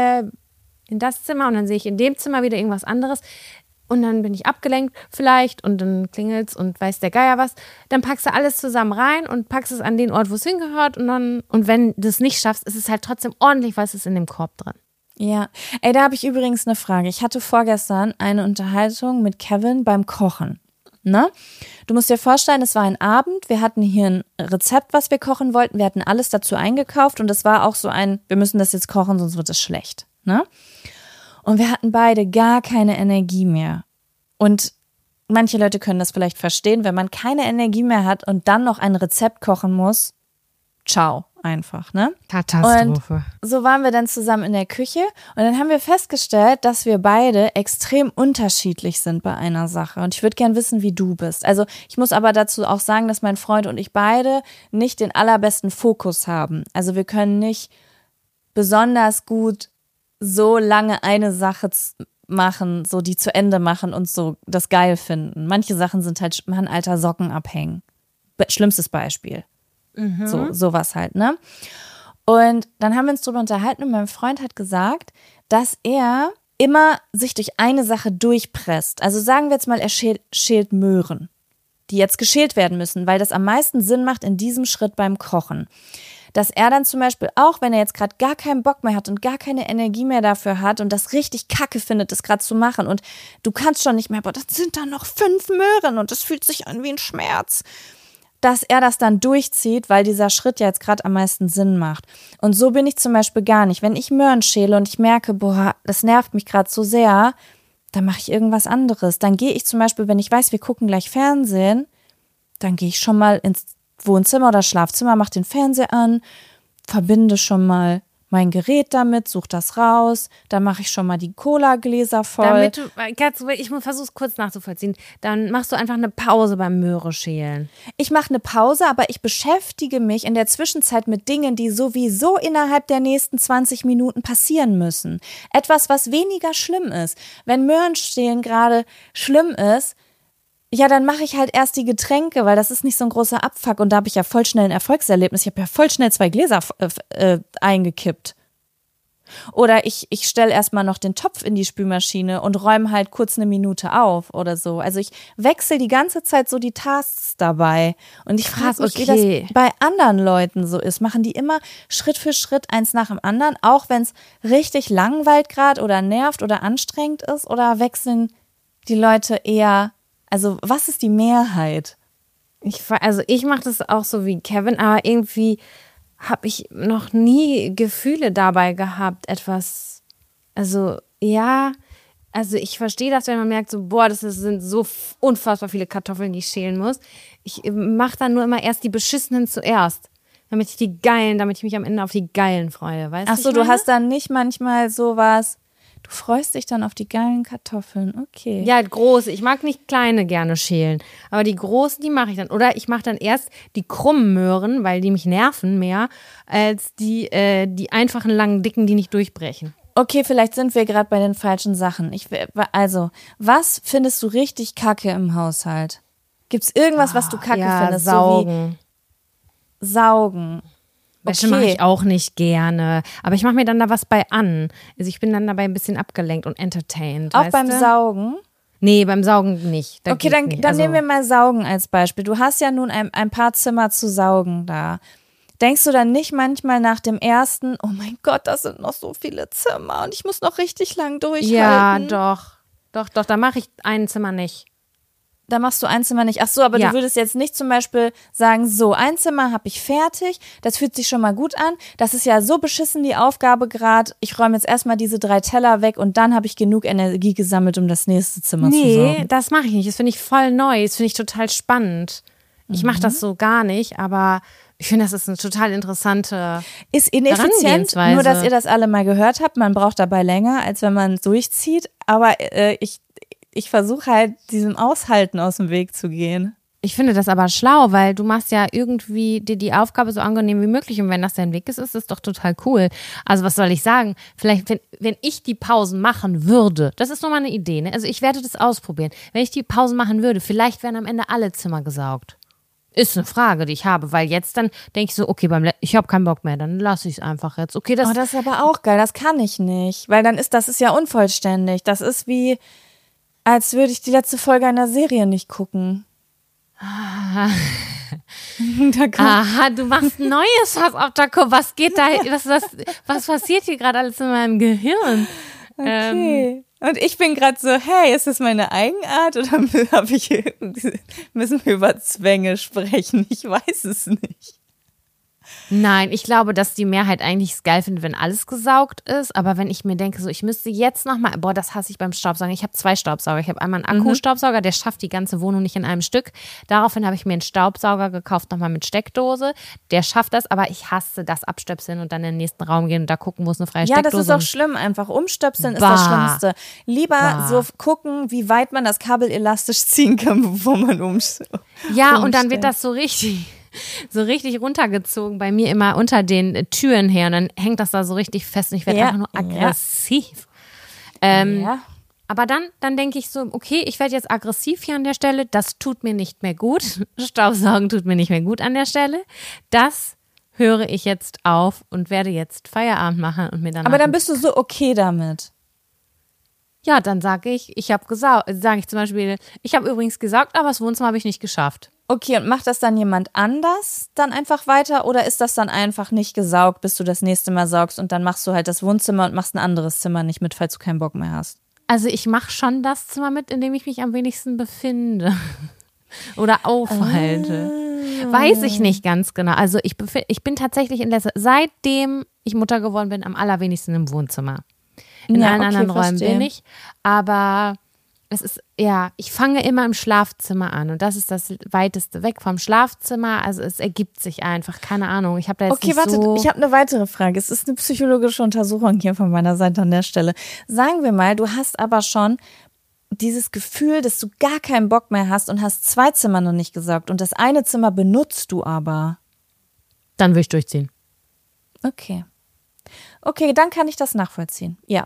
Speaker 1: in das Zimmer und dann sehe ich in dem Zimmer wieder irgendwas anderes. Und dann bin ich abgelenkt vielleicht und dann klingelt's und weiß der Geier was. Dann packst du alles zusammen rein und packst es an den Ort, wo es hingehört. Und wenn du es nicht schaffst, ist es halt trotzdem ordentlich, was ist in dem Korb drin.
Speaker 2: Ja, ey, da habe ich übrigens eine Frage. Ich hatte vorgestern eine Unterhaltung mit Kevin beim Kochen. Ne? Du musst dir vorstellen, es war ein Abend, wir hatten hier ein Rezept, was wir kochen wollten, wir hatten alles dazu eingekauft und es war auch so wir müssen das jetzt kochen, sonst wird es schlecht. Ne? Und wir hatten beide gar keine Energie mehr. Und manche Leute können das vielleicht verstehen, wenn man keine Energie mehr hat und dann noch ein Rezept kochen muss. Ciao, einfach, ne?
Speaker 1: Katastrophe.
Speaker 2: Und so waren wir dann zusammen in der Küche und dann haben wir festgestellt, dass wir beide extrem unterschiedlich sind bei einer Sache. Und ich würde gern wissen, wie du bist. Also ich muss aber dazu auch sagen, dass mein Freund und ich beide nicht den allerbesten Fokus haben. Also wir können nicht besonders gut so lange eine Sache machen, so die zu Ende machen und so das geil finden. Manche Sachen sind halt, machen alter Socken abhängen. Schlimmstes Beispiel. Sowas halt, ne? Und dann haben wir uns drüber unterhalten und mein Freund hat gesagt, dass er immer sich durch eine Sache durchpresst. Also sagen wir jetzt mal, er schält Möhren, die jetzt geschält werden müssen, weil das am meisten Sinn macht in diesem Schritt beim Kochen. Dass er dann zum Beispiel auch, wenn er jetzt gerade gar keinen Bock mehr hat und gar keine Energie mehr dafür hat und das richtig kacke findet, das gerade zu machen und du kannst schon nicht mehr, aber das sind dann noch 5 Möhren und das fühlt sich an wie ein Schmerz, dass er das dann durchzieht, weil dieser Schritt ja jetzt gerade am meisten Sinn macht. Und so bin ich zum Beispiel gar nicht. Wenn ich Möhren schäle und ich merke, boah, das nervt mich gerade so sehr, dann mache ich irgendwas anderes. Dann gehe ich zum Beispiel, wenn ich weiß, wir gucken gleich Fernsehen, dann gehe ich schon mal ins Wohnzimmer oder Schlafzimmer, mach den Fernseher an, verbinde schon mal mein Gerät damit, such das raus, dann mache ich schon mal die Cola-Gläser voll.
Speaker 1: Ich versuche es kurz nachzuvollziehen, dann machst du einfach eine Pause beim Möhre schälen.
Speaker 2: Ich mache eine Pause, aber ich beschäftige mich in der Zwischenzeit mit Dingen, die sowieso innerhalb der nächsten 20 Minuten passieren müssen. Etwas, was weniger schlimm ist. Wenn Möhrenschälen gerade schlimm ist, ja, dann mache ich halt erst die Getränke, weil das ist nicht so ein großer Abfuck und da habe ich ja voll schnell ein Erfolgserlebnis. Ich habe ja voll schnell 2 Gläser eingekippt. Oder ich stelle erstmal noch den Topf in die Spülmaschine und räume halt kurz eine Minute auf oder so. Also ich wechsle die ganze Zeit so die Tasks dabei. Und ich frage mich, wie das bei anderen Leuten so ist. Machen die immer Schritt für Schritt eins nach dem anderen, auch wenn es richtig langweilt gerade oder nervt oder anstrengend ist? Oder wechseln die Leute eher? Also was ist die Mehrheit?
Speaker 1: Ich mache das auch so wie Kevin, aber irgendwie habe ich noch nie Gefühle dabei gehabt, etwas, also ich verstehe das, wenn man merkt, so boah, sind so unfassbar viele Kartoffeln, die ich schälen muss. Ich mache dann nur immer erst die beschissenen zuerst, damit ich mich am Ende auf die geilen freue, weißt du?
Speaker 2: Ach so, du hast dann nicht manchmal sowas. Du freust dich dann auf die geilen Kartoffeln, okay.
Speaker 1: Ja, große. Ich mag nicht kleine gerne schälen. Aber die großen, die mache ich dann. Oder ich mache dann erst die krummen Möhren, weil die mich nerven mehr, als die einfachen, langen, dicken, die nicht durchbrechen.
Speaker 2: Okay, vielleicht sind wir gerade bei den falschen Sachen. Was findest du richtig kacke im Haushalt? Gibt's irgendwas, was du kacke findest?
Speaker 1: Saugen.
Speaker 2: So wie Saugen.
Speaker 1: Wäsche mache ich auch nicht gerne. Aber ich mache mir dann da was bei an. Also ich bin dann dabei ein bisschen abgelenkt und entertained.
Speaker 2: Auch beim Saugen?
Speaker 1: Nee, beim Saugen nicht.
Speaker 2: Okay, dann nehmen wir mal Saugen als Beispiel. Du hast ja nun ein paar Zimmer zu saugen da. Denkst du dann nicht manchmal nach dem ersten, oh mein Gott, das sind noch so viele Zimmer und ich muss noch richtig lang durchhalten?
Speaker 1: Ja, doch, da mache ich ein Zimmer nicht.
Speaker 2: Da machst du ein Zimmer nicht. Ach so, aber du würdest jetzt nicht zum Beispiel sagen, so, ein Zimmer habe ich fertig, das fühlt sich schon mal gut an. Das ist ja so beschissen, die Aufgabe gerade. Ich räume jetzt erstmal diese 3 Teller weg und dann habe ich genug Energie gesammelt, um das nächste Zimmer zu saugen.
Speaker 1: Nee, das mache ich nicht. Das finde ich voll neu. Das finde ich total spannend. Ich mache das so gar nicht, aber ich finde, das ist eine total interessante
Speaker 2: Ist ineffizient, nur dass ihr das alle mal gehört habt. Man braucht dabei länger, als wenn man durchzieht. Aber ich versuche halt, diesem Aushalten aus dem Weg zu gehen.
Speaker 1: Ich finde das aber schlau, weil du machst ja irgendwie dir die Aufgabe so angenehm wie möglich und wenn das dein Weg ist, ist das doch total cool. Also was soll ich sagen? Vielleicht, wenn ich die Pausen machen würde, das ist nochmal eine Idee, ne? Also ich werde das ausprobieren. Wenn ich die Pausen machen würde, vielleicht werden am Ende alle Zimmer gesaugt. Ist eine Frage, die ich habe, weil jetzt dann denke ich so, okay, ich habe keinen Bock mehr, dann lasse ich es einfach jetzt. Okay,
Speaker 2: das ist aber auch geil, das kann ich nicht, weil das ist ja unvollständig. Das ist wie, als würde ich die letzte Folge einer Serie nicht gucken.
Speaker 1: Aha, du machst Neues auf der Was geht da, was passiert hier gerade alles in meinem Gehirn?
Speaker 2: Okay. Und ich bin gerade so, hey, ist das meine Eigenart oder müssen wir über Zwänge sprechen? Ich weiß es nicht.
Speaker 1: Nein, ich glaube, dass die Mehrheit eigentlich es geil findet, wenn alles gesaugt ist. Aber wenn ich mir denke, so ich müsste jetzt nochmal, das hasse ich beim Staubsaugen. Ich habe 2 Staubsauger. Ich habe einmal einen Akkustaubsauger, der schafft die ganze Wohnung nicht in einem Stück. Daraufhin habe ich mir einen Staubsauger gekauft, nochmal mit Steckdose. Der schafft das, aber ich hasse das Abstöpseln und dann in den nächsten Raum gehen und da gucken, wo es eine freie Steckdose ist.
Speaker 2: Ja, das ist auch schlimm einfach. Umstöpseln ist das Schlimmste. Lieber so gucken, wie weit man das Kabel elastisch ziehen kann, bevor man umstellt.
Speaker 1: Ja, und dann wird das so richtig runtergezogen bei mir immer unter den Türen her und dann hängt das da so richtig fest und ich werde einfach nur aggressiv. Aber dann denke ich so, okay, ich werde jetzt aggressiv hier an der Stelle, das tut mir nicht mehr gut. Staubsaugen tut mir nicht mehr gut an der Stelle. Das höre ich jetzt auf und werde jetzt Feierabend machen und mir dann.
Speaker 2: Aber dann bist du so okay damit.
Speaker 1: Ja, dann sage ich sage ich zum Beispiel, ich habe übrigens gesaugt, aber das Wohnzimmer habe ich nicht geschafft.
Speaker 2: Okay, und macht das dann jemand anders dann einfach weiter oder ist das dann einfach nicht gesaugt, bis du das nächste Mal saugst und dann machst du halt das Wohnzimmer und machst ein anderes Zimmer nicht mit, falls du keinen Bock mehr hast?
Speaker 1: Also ich mache schon das Zimmer mit, in dem ich mich am wenigsten befinde oder aufhalte. Weiß ich nicht ganz genau. Also ich bin tatsächlich seitdem ich Mutter geworden bin, am allerwenigsten im Wohnzimmer. In allen anderen Räumen bin ich, aber es ist, ich fange immer im Schlafzimmer an und das ist das weiteste weg vom Schlafzimmer, also es ergibt sich einfach, keine Ahnung, ich habe da jetzt
Speaker 2: ich habe eine weitere Frage, es ist eine psychologische Untersuchung hier von meiner Seite an der Stelle. Sagen wir mal, du hast aber schon dieses Gefühl, dass du gar keinen Bock mehr hast und hast 2 Zimmer noch nicht gesaugt und das eine Zimmer benutzt du aber.
Speaker 1: Dann würde ich durchziehen.
Speaker 2: Okay, dann kann ich das nachvollziehen, ja.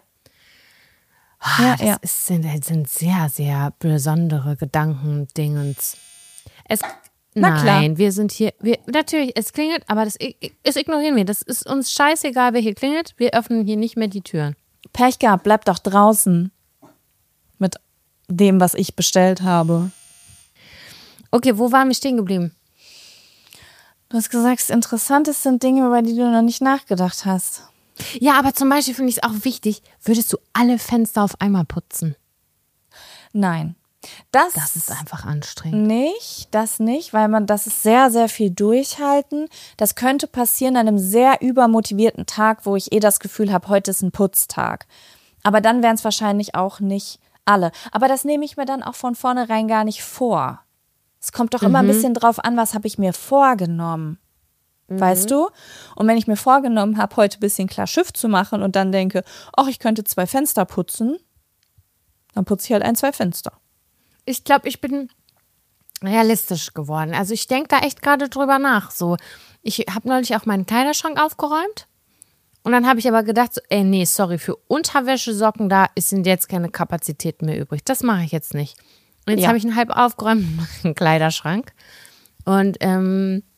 Speaker 1: Das sind sehr, sehr besondere Gedankendingens. Nein, wir sind hier, natürlich, es klingelt, aber das ignorieren wir. Das ist uns scheißegal, wer hier klingelt. Wir öffnen hier nicht mehr die Türen.
Speaker 2: Pech gehabt, bleib doch draußen mit dem, was ich bestellt habe.
Speaker 1: Okay, wo waren wir stehen geblieben?
Speaker 2: Du hast gesagt, das Interessanteste sind Dinge, über die du noch nicht nachgedacht hast.
Speaker 1: Ja, aber zum Beispiel finde ich es auch wichtig, würdest du alle Fenster auf einmal putzen?
Speaker 2: Nein.
Speaker 1: Das ist einfach anstrengend.
Speaker 2: Das nicht, weil das ist sehr, sehr viel durchhalten. Das könnte passieren an einem sehr übermotivierten Tag, wo ich das Gefühl habe, heute ist ein Putztag. Aber dann wären es wahrscheinlich auch nicht alle. Aber das nehme ich mir dann auch von vornherein gar nicht vor. Es kommt doch immer ein bisschen drauf an, was habe ich mir vorgenommen. Weißt du? Und wenn ich mir vorgenommen habe, heute ein bisschen klar Schiff zu machen und dann denke, ich könnte 2 Fenster putzen, dann putze ich halt 2 Fenster.
Speaker 1: Ich glaube, ich bin realistisch geworden. Also ich denke da echt gerade drüber nach. So, ich habe neulich auch meinen Kleiderschrank aufgeräumt und dann habe ich aber gedacht, so, sorry, für Unterwäschesocken, da sind jetzt keine Kapazitäten mehr übrig. Das mache ich jetzt nicht. Und jetzt habe ich einen halb aufgeräumten Kleiderschrank und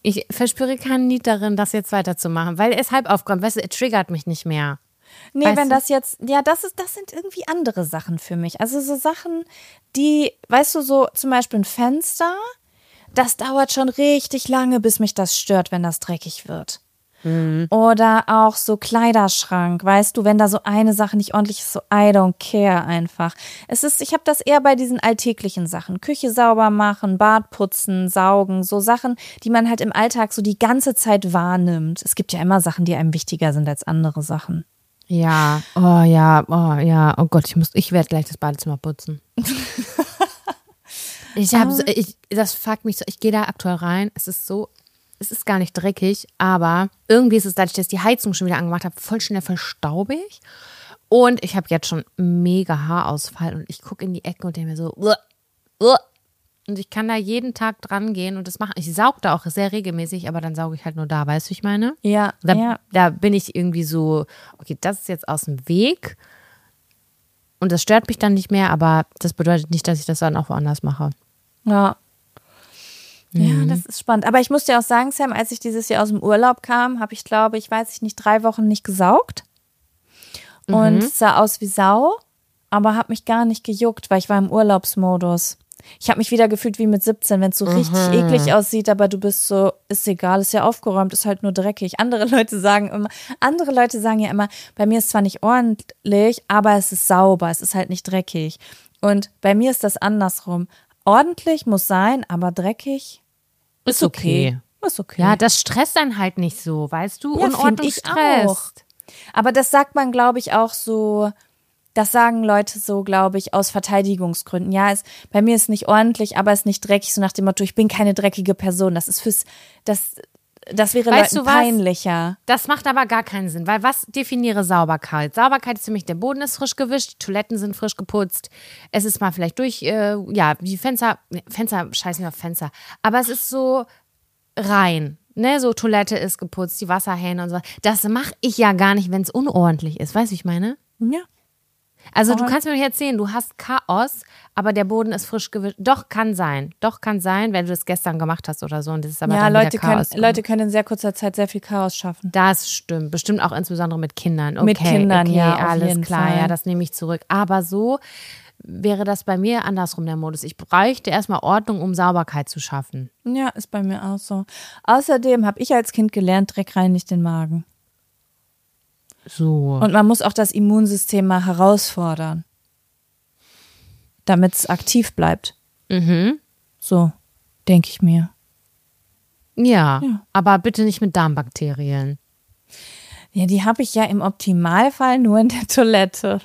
Speaker 1: Ich verspüre keinen Need darin, das jetzt weiterzumachen, weil er ist halb aufgeräumt. Weißt du, er triggert mich nicht mehr.
Speaker 2: Nee,
Speaker 1: Weißt
Speaker 2: wenn
Speaker 1: du?
Speaker 2: das jetzt, ja, das sind irgendwie andere Sachen für mich. Also so Sachen, die, weißt du, so zum Beispiel ein Fenster, das dauert schon richtig lange, bis mich das stört, wenn das dreckig wird. Oder auch so Kleiderschrank, weißt du, wenn da so eine Sache nicht ordentlich ist, so I don't care einfach. Ich habe das eher bei diesen alltäglichen Sachen. Küche sauber machen, Bad putzen, saugen, so Sachen, die man halt im Alltag so die ganze Zeit wahrnimmt. Es gibt ja immer Sachen, die einem wichtiger sind als andere Sachen.
Speaker 1: Ja, oh ja, oh ja, oh Gott, ich werde gleich das Badezimmer putzen. Das fuckt mich so, ich gehe da aktuell rein, es ist gar nicht dreckig, aber irgendwie ist es, dadurch, dass ich die Heizung schon wieder angemacht habe, voll schnell verstaubig. Und ich habe jetzt schon mega Haarausfall und ich gucke in die Ecke und denke mir so, und ich kann da jeden Tag dran gehen und das machen. Ich sauge da auch sehr regelmäßig, aber dann sauge ich halt nur da, weißt du, wie ich meine?
Speaker 2: Ja,
Speaker 1: Da bin ich irgendwie so, okay, das ist jetzt aus dem Weg und das stört mich dann nicht mehr, aber das bedeutet nicht, dass ich das dann auch woanders mache.
Speaker 2: Ja. Ja, das ist spannend. Aber ich muss dir auch sagen, Sam, als ich dieses Jahr aus dem Urlaub kam, habe ich, glaube ich, 3 Wochen nicht gesaugt. Und es sah aus wie Sau, aber habe mich gar nicht gejuckt, weil ich war im Urlaubsmodus. Ich habe mich wieder gefühlt wie mit 17, wenn es so richtig eklig aussieht, aber du bist so, ist egal, ist ja aufgeräumt, ist halt nur dreckig. Andere Leute sagen ja immer, bei mir ist zwar nicht ordentlich, aber es ist sauber, es ist halt nicht dreckig. Und bei mir ist das andersrum. Ordentlich muss sein, aber dreckig ist okay. Ist okay.
Speaker 1: Ja, das stresst dann halt nicht so, weißt du?
Speaker 2: Ja,
Speaker 1: Unordnung
Speaker 2: find ich auch.
Speaker 1: stresst.
Speaker 2: Aber das sagt man, glaube ich, auch so, das sagen Leute so, glaube ich, aus Verteidigungsgründen. Ja, bei mir ist nicht ordentlich, aber es ist nicht dreckig, so nach dem Motto, ich bin keine dreckige Person. Das ist das wäre
Speaker 1: Weißt
Speaker 2: Leuten
Speaker 1: du was?
Speaker 2: peinlicher.
Speaker 1: Das macht aber gar keinen Sinn, weil was definiere Sauberkeit? Sauberkeit ist für mich, der Boden ist frisch gewischt, die Toiletten sind frisch geputzt, es ist mal vielleicht die Fenster scheißen wir auf Fenster, aber es ist so rein, ne, so Toilette ist geputzt, die Wasserhähne und so. Das mache ich ja gar nicht, wenn es unordentlich ist, weißt du, wie ich meine?
Speaker 2: Ja.
Speaker 1: Also du kannst mir nicht erzählen, du hast Chaos, aber der Boden ist frisch gewischt. Doch, kann sein, wenn du das gestern gemacht hast oder so. Und das ist aber
Speaker 2: Ja,
Speaker 1: dann wieder Chaos.
Speaker 2: Leute können in sehr kurzer Zeit sehr viel Chaos schaffen.
Speaker 1: Das stimmt, bestimmt auch insbesondere mit Kindern. Okay,
Speaker 2: Mit Kindern, ja, auf
Speaker 1: alles
Speaker 2: jeden
Speaker 1: klar,
Speaker 2: Fall.
Speaker 1: ja, das nehme ich zurück. Aber so wäre das bei mir andersrum der Modus. Ich bräuchte erstmal Ordnung, um Sauberkeit zu schaffen.
Speaker 2: Ja, ist bei mir auch so. Außerdem habe ich als Kind gelernt, Dreck reinigt den Magen.
Speaker 1: So.
Speaker 2: Und man muss auch das Immunsystem mal herausfordern, damit es aktiv bleibt. So, denke ich mir.
Speaker 1: Ja,
Speaker 2: Ja.
Speaker 1: aber bitte nicht mit Darmbakterien.
Speaker 2: Ja, die habe ich ja im Optimalfall nur in der Toilette.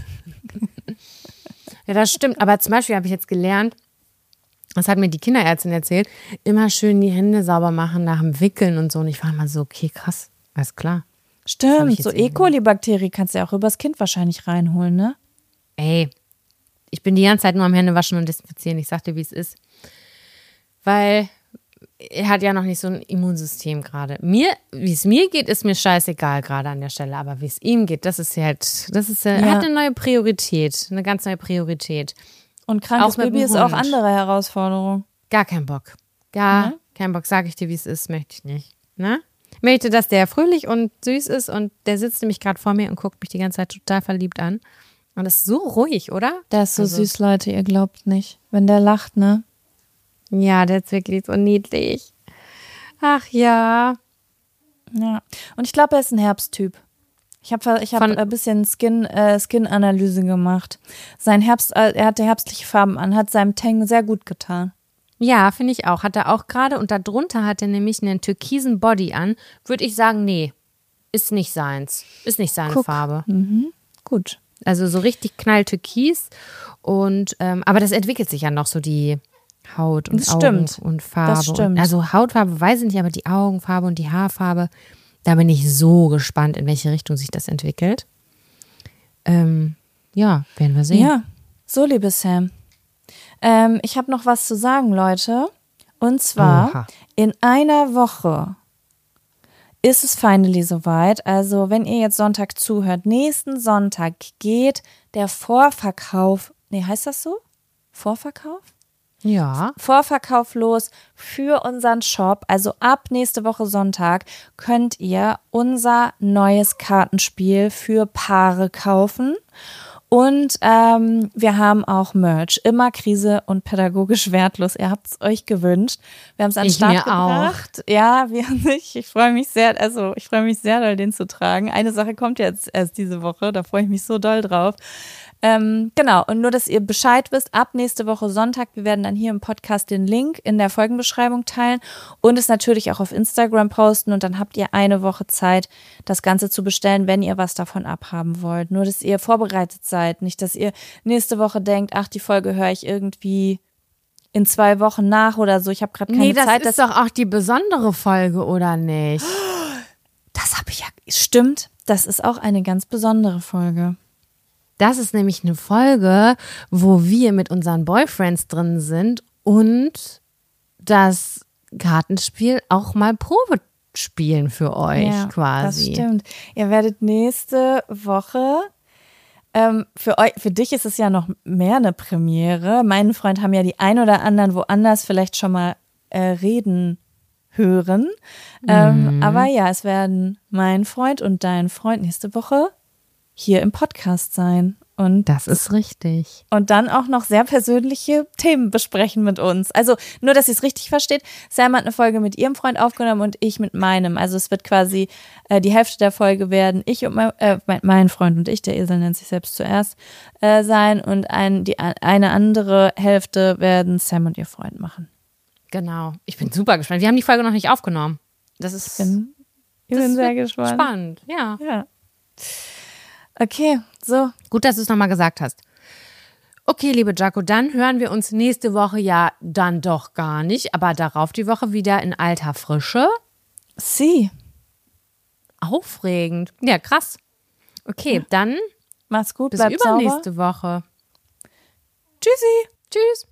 Speaker 1: Ja, das stimmt. Aber zum Beispiel habe ich jetzt gelernt, das hat mir die Kinderärztin erzählt, immer schön die Hände sauber machen nach dem Wickeln und so. Und ich war mal so, okay, krass, alles klar. Hab
Speaker 2: Stimmt,
Speaker 1: ich
Speaker 2: so
Speaker 1: jetzt
Speaker 2: E. coli-Bakterien kannst du ja auch übers Kind wahrscheinlich reinholen, ne?
Speaker 1: Ey, ich bin die ganze Zeit nur am Händewaschen und desinfizieren. Ich sag dir, wie es ist. Weil er hat ja noch nicht so ein Immunsystem gerade. Wie es mir geht, ist mir scheißegal gerade an der Stelle. Aber wie es ihm geht, er hat eine neue Priorität. Eine ganz neue Priorität.
Speaker 2: Und krankes
Speaker 1: Auch mit
Speaker 2: Baby
Speaker 1: dem
Speaker 2: ist auch
Speaker 1: Hund.
Speaker 2: andere Herausforderung.
Speaker 1: Gar kein Bock. Kein Bock, sag ich dir, wie es ist, möchte ich nicht. Ne? Ich möchte, dass der fröhlich und süß ist und der sitzt nämlich gerade vor mir und guckt mich die ganze Zeit total verliebt an. Und das ist so ruhig, oder?
Speaker 2: Der ist so süß, Leute, ihr glaubt nicht. Wenn der lacht, ne?
Speaker 1: Ja, der ist wirklich so niedlich. Ach ja.
Speaker 2: Ja. Und ich glaube, er ist ein Herbsttyp. Ich hab ein bisschen Skin-Analyse gemacht. Er hatte herbstliche Farben an, hat seinem Tang sehr gut getan.
Speaker 1: Ja, finde ich auch. Hat er auch gerade. Und darunter hat er nämlich einen türkisen Body an. Würde ich sagen, nee, ist nicht seins. Ist nicht seine Farbe.
Speaker 2: Gut.
Speaker 1: Also so richtig knalltürkis. Und, aber das entwickelt sich ja noch so die Haut und
Speaker 2: Das
Speaker 1: Augen
Speaker 2: stimmt.
Speaker 1: und Farbe.
Speaker 2: Das stimmt.
Speaker 1: Also Hautfarbe weiß ich nicht, aber die Augenfarbe und die Haarfarbe, da bin ich so gespannt, in welche Richtung sich das entwickelt. Ja, werden wir sehen.
Speaker 2: Ja, so, liebe Sam. Ich habe noch was zu sagen, Leute. Und zwar,
Speaker 1: Oha.
Speaker 2: in einer Woche ist es finally soweit. Also, wenn ihr jetzt Sonntag zuhört, nächsten Sonntag geht der Vorverkauf, heißt das so? Vorverkauf?
Speaker 1: Ja.
Speaker 2: Vorverkauf los für unseren Shop. Also ab nächste Woche Sonntag könnt ihr unser neues Kartenspiel für Paare kaufen. Und wir haben auch Merch. Immer Krise und pädagogisch wertlos. Ihr habt es euch gewünscht. Wir haben es an den Start gebracht. Auch. Ja, wir nicht. Ich freue mich sehr, doll, den zu tragen. Eine Sache kommt jetzt erst diese Woche. Da freue ich mich so doll drauf. Genau, und nur, dass ihr Bescheid wisst, ab nächste Woche Sonntag, wir werden dann hier im Podcast den Link in der Folgenbeschreibung teilen und es natürlich auch auf Instagram posten und dann habt ihr eine Woche Zeit, das Ganze zu bestellen, wenn ihr was davon abhaben wollt. Nur, dass ihr vorbereitet seid, nicht, dass ihr nächste Woche denkt, ach, die Folge höre ich irgendwie in 2 Wochen nach oder so, ich habe gerade keine Zeit.
Speaker 1: Das ist doch auch die besondere Folge, oder nicht?
Speaker 2: Das habe ich ja, stimmt, das ist auch eine ganz besondere Folge.
Speaker 1: Das ist nämlich eine Folge, wo wir mit unseren Boyfriends drin sind und das Kartenspiel auch mal Probe spielen für euch quasi.
Speaker 2: Das stimmt. Ihr werdet nächste Woche, für dich ist es ja noch mehr eine Premiere. Meinen Freund haben ja die ein oder anderen woanders vielleicht schon mal reden hören. Aber ja, es werden mein Freund und dein Freund nächste Woche hier im Podcast sein. Und
Speaker 1: das ist richtig.
Speaker 2: Und dann auch noch sehr persönliche Themen besprechen mit uns. Also nur, dass ihr es richtig versteht. Sam hat eine Folge mit ihrem Freund aufgenommen und ich mit meinem. Also es wird quasi die Hälfte der Folge werden ich und mein Freund und ich, der Esel nennt sich selbst zuerst, sein. Und eine andere Hälfte werden Sam und ihr Freund machen.
Speaker 1: Genau. Ich bin super gespannt. Wir haben die Folge noch nicht aufgenommen.
Speaker 2: Ich bin sehr gespannt.
Speaker 1: Spannend, ja.
Speaker 2: Okay, so.
Speaker 1: Gut, dass du es nochmal gesagt hast. Okay, liebe Jaco, dann hören wir uns nächste Woche ja dann doch gar nicht, aber darauf die Woche wieder in alter Frische.
Speaker 2: Sie.
Speaker 1: Aufregend. Ja, krass. Okay, dann
Speaker 2: mach's gut,
Speaker 1: bis
Speaker 2: bleib
Speaker 1: übernächste Woche.
Speaker 2: Tschüssi.
Speaker 1: Tschüss.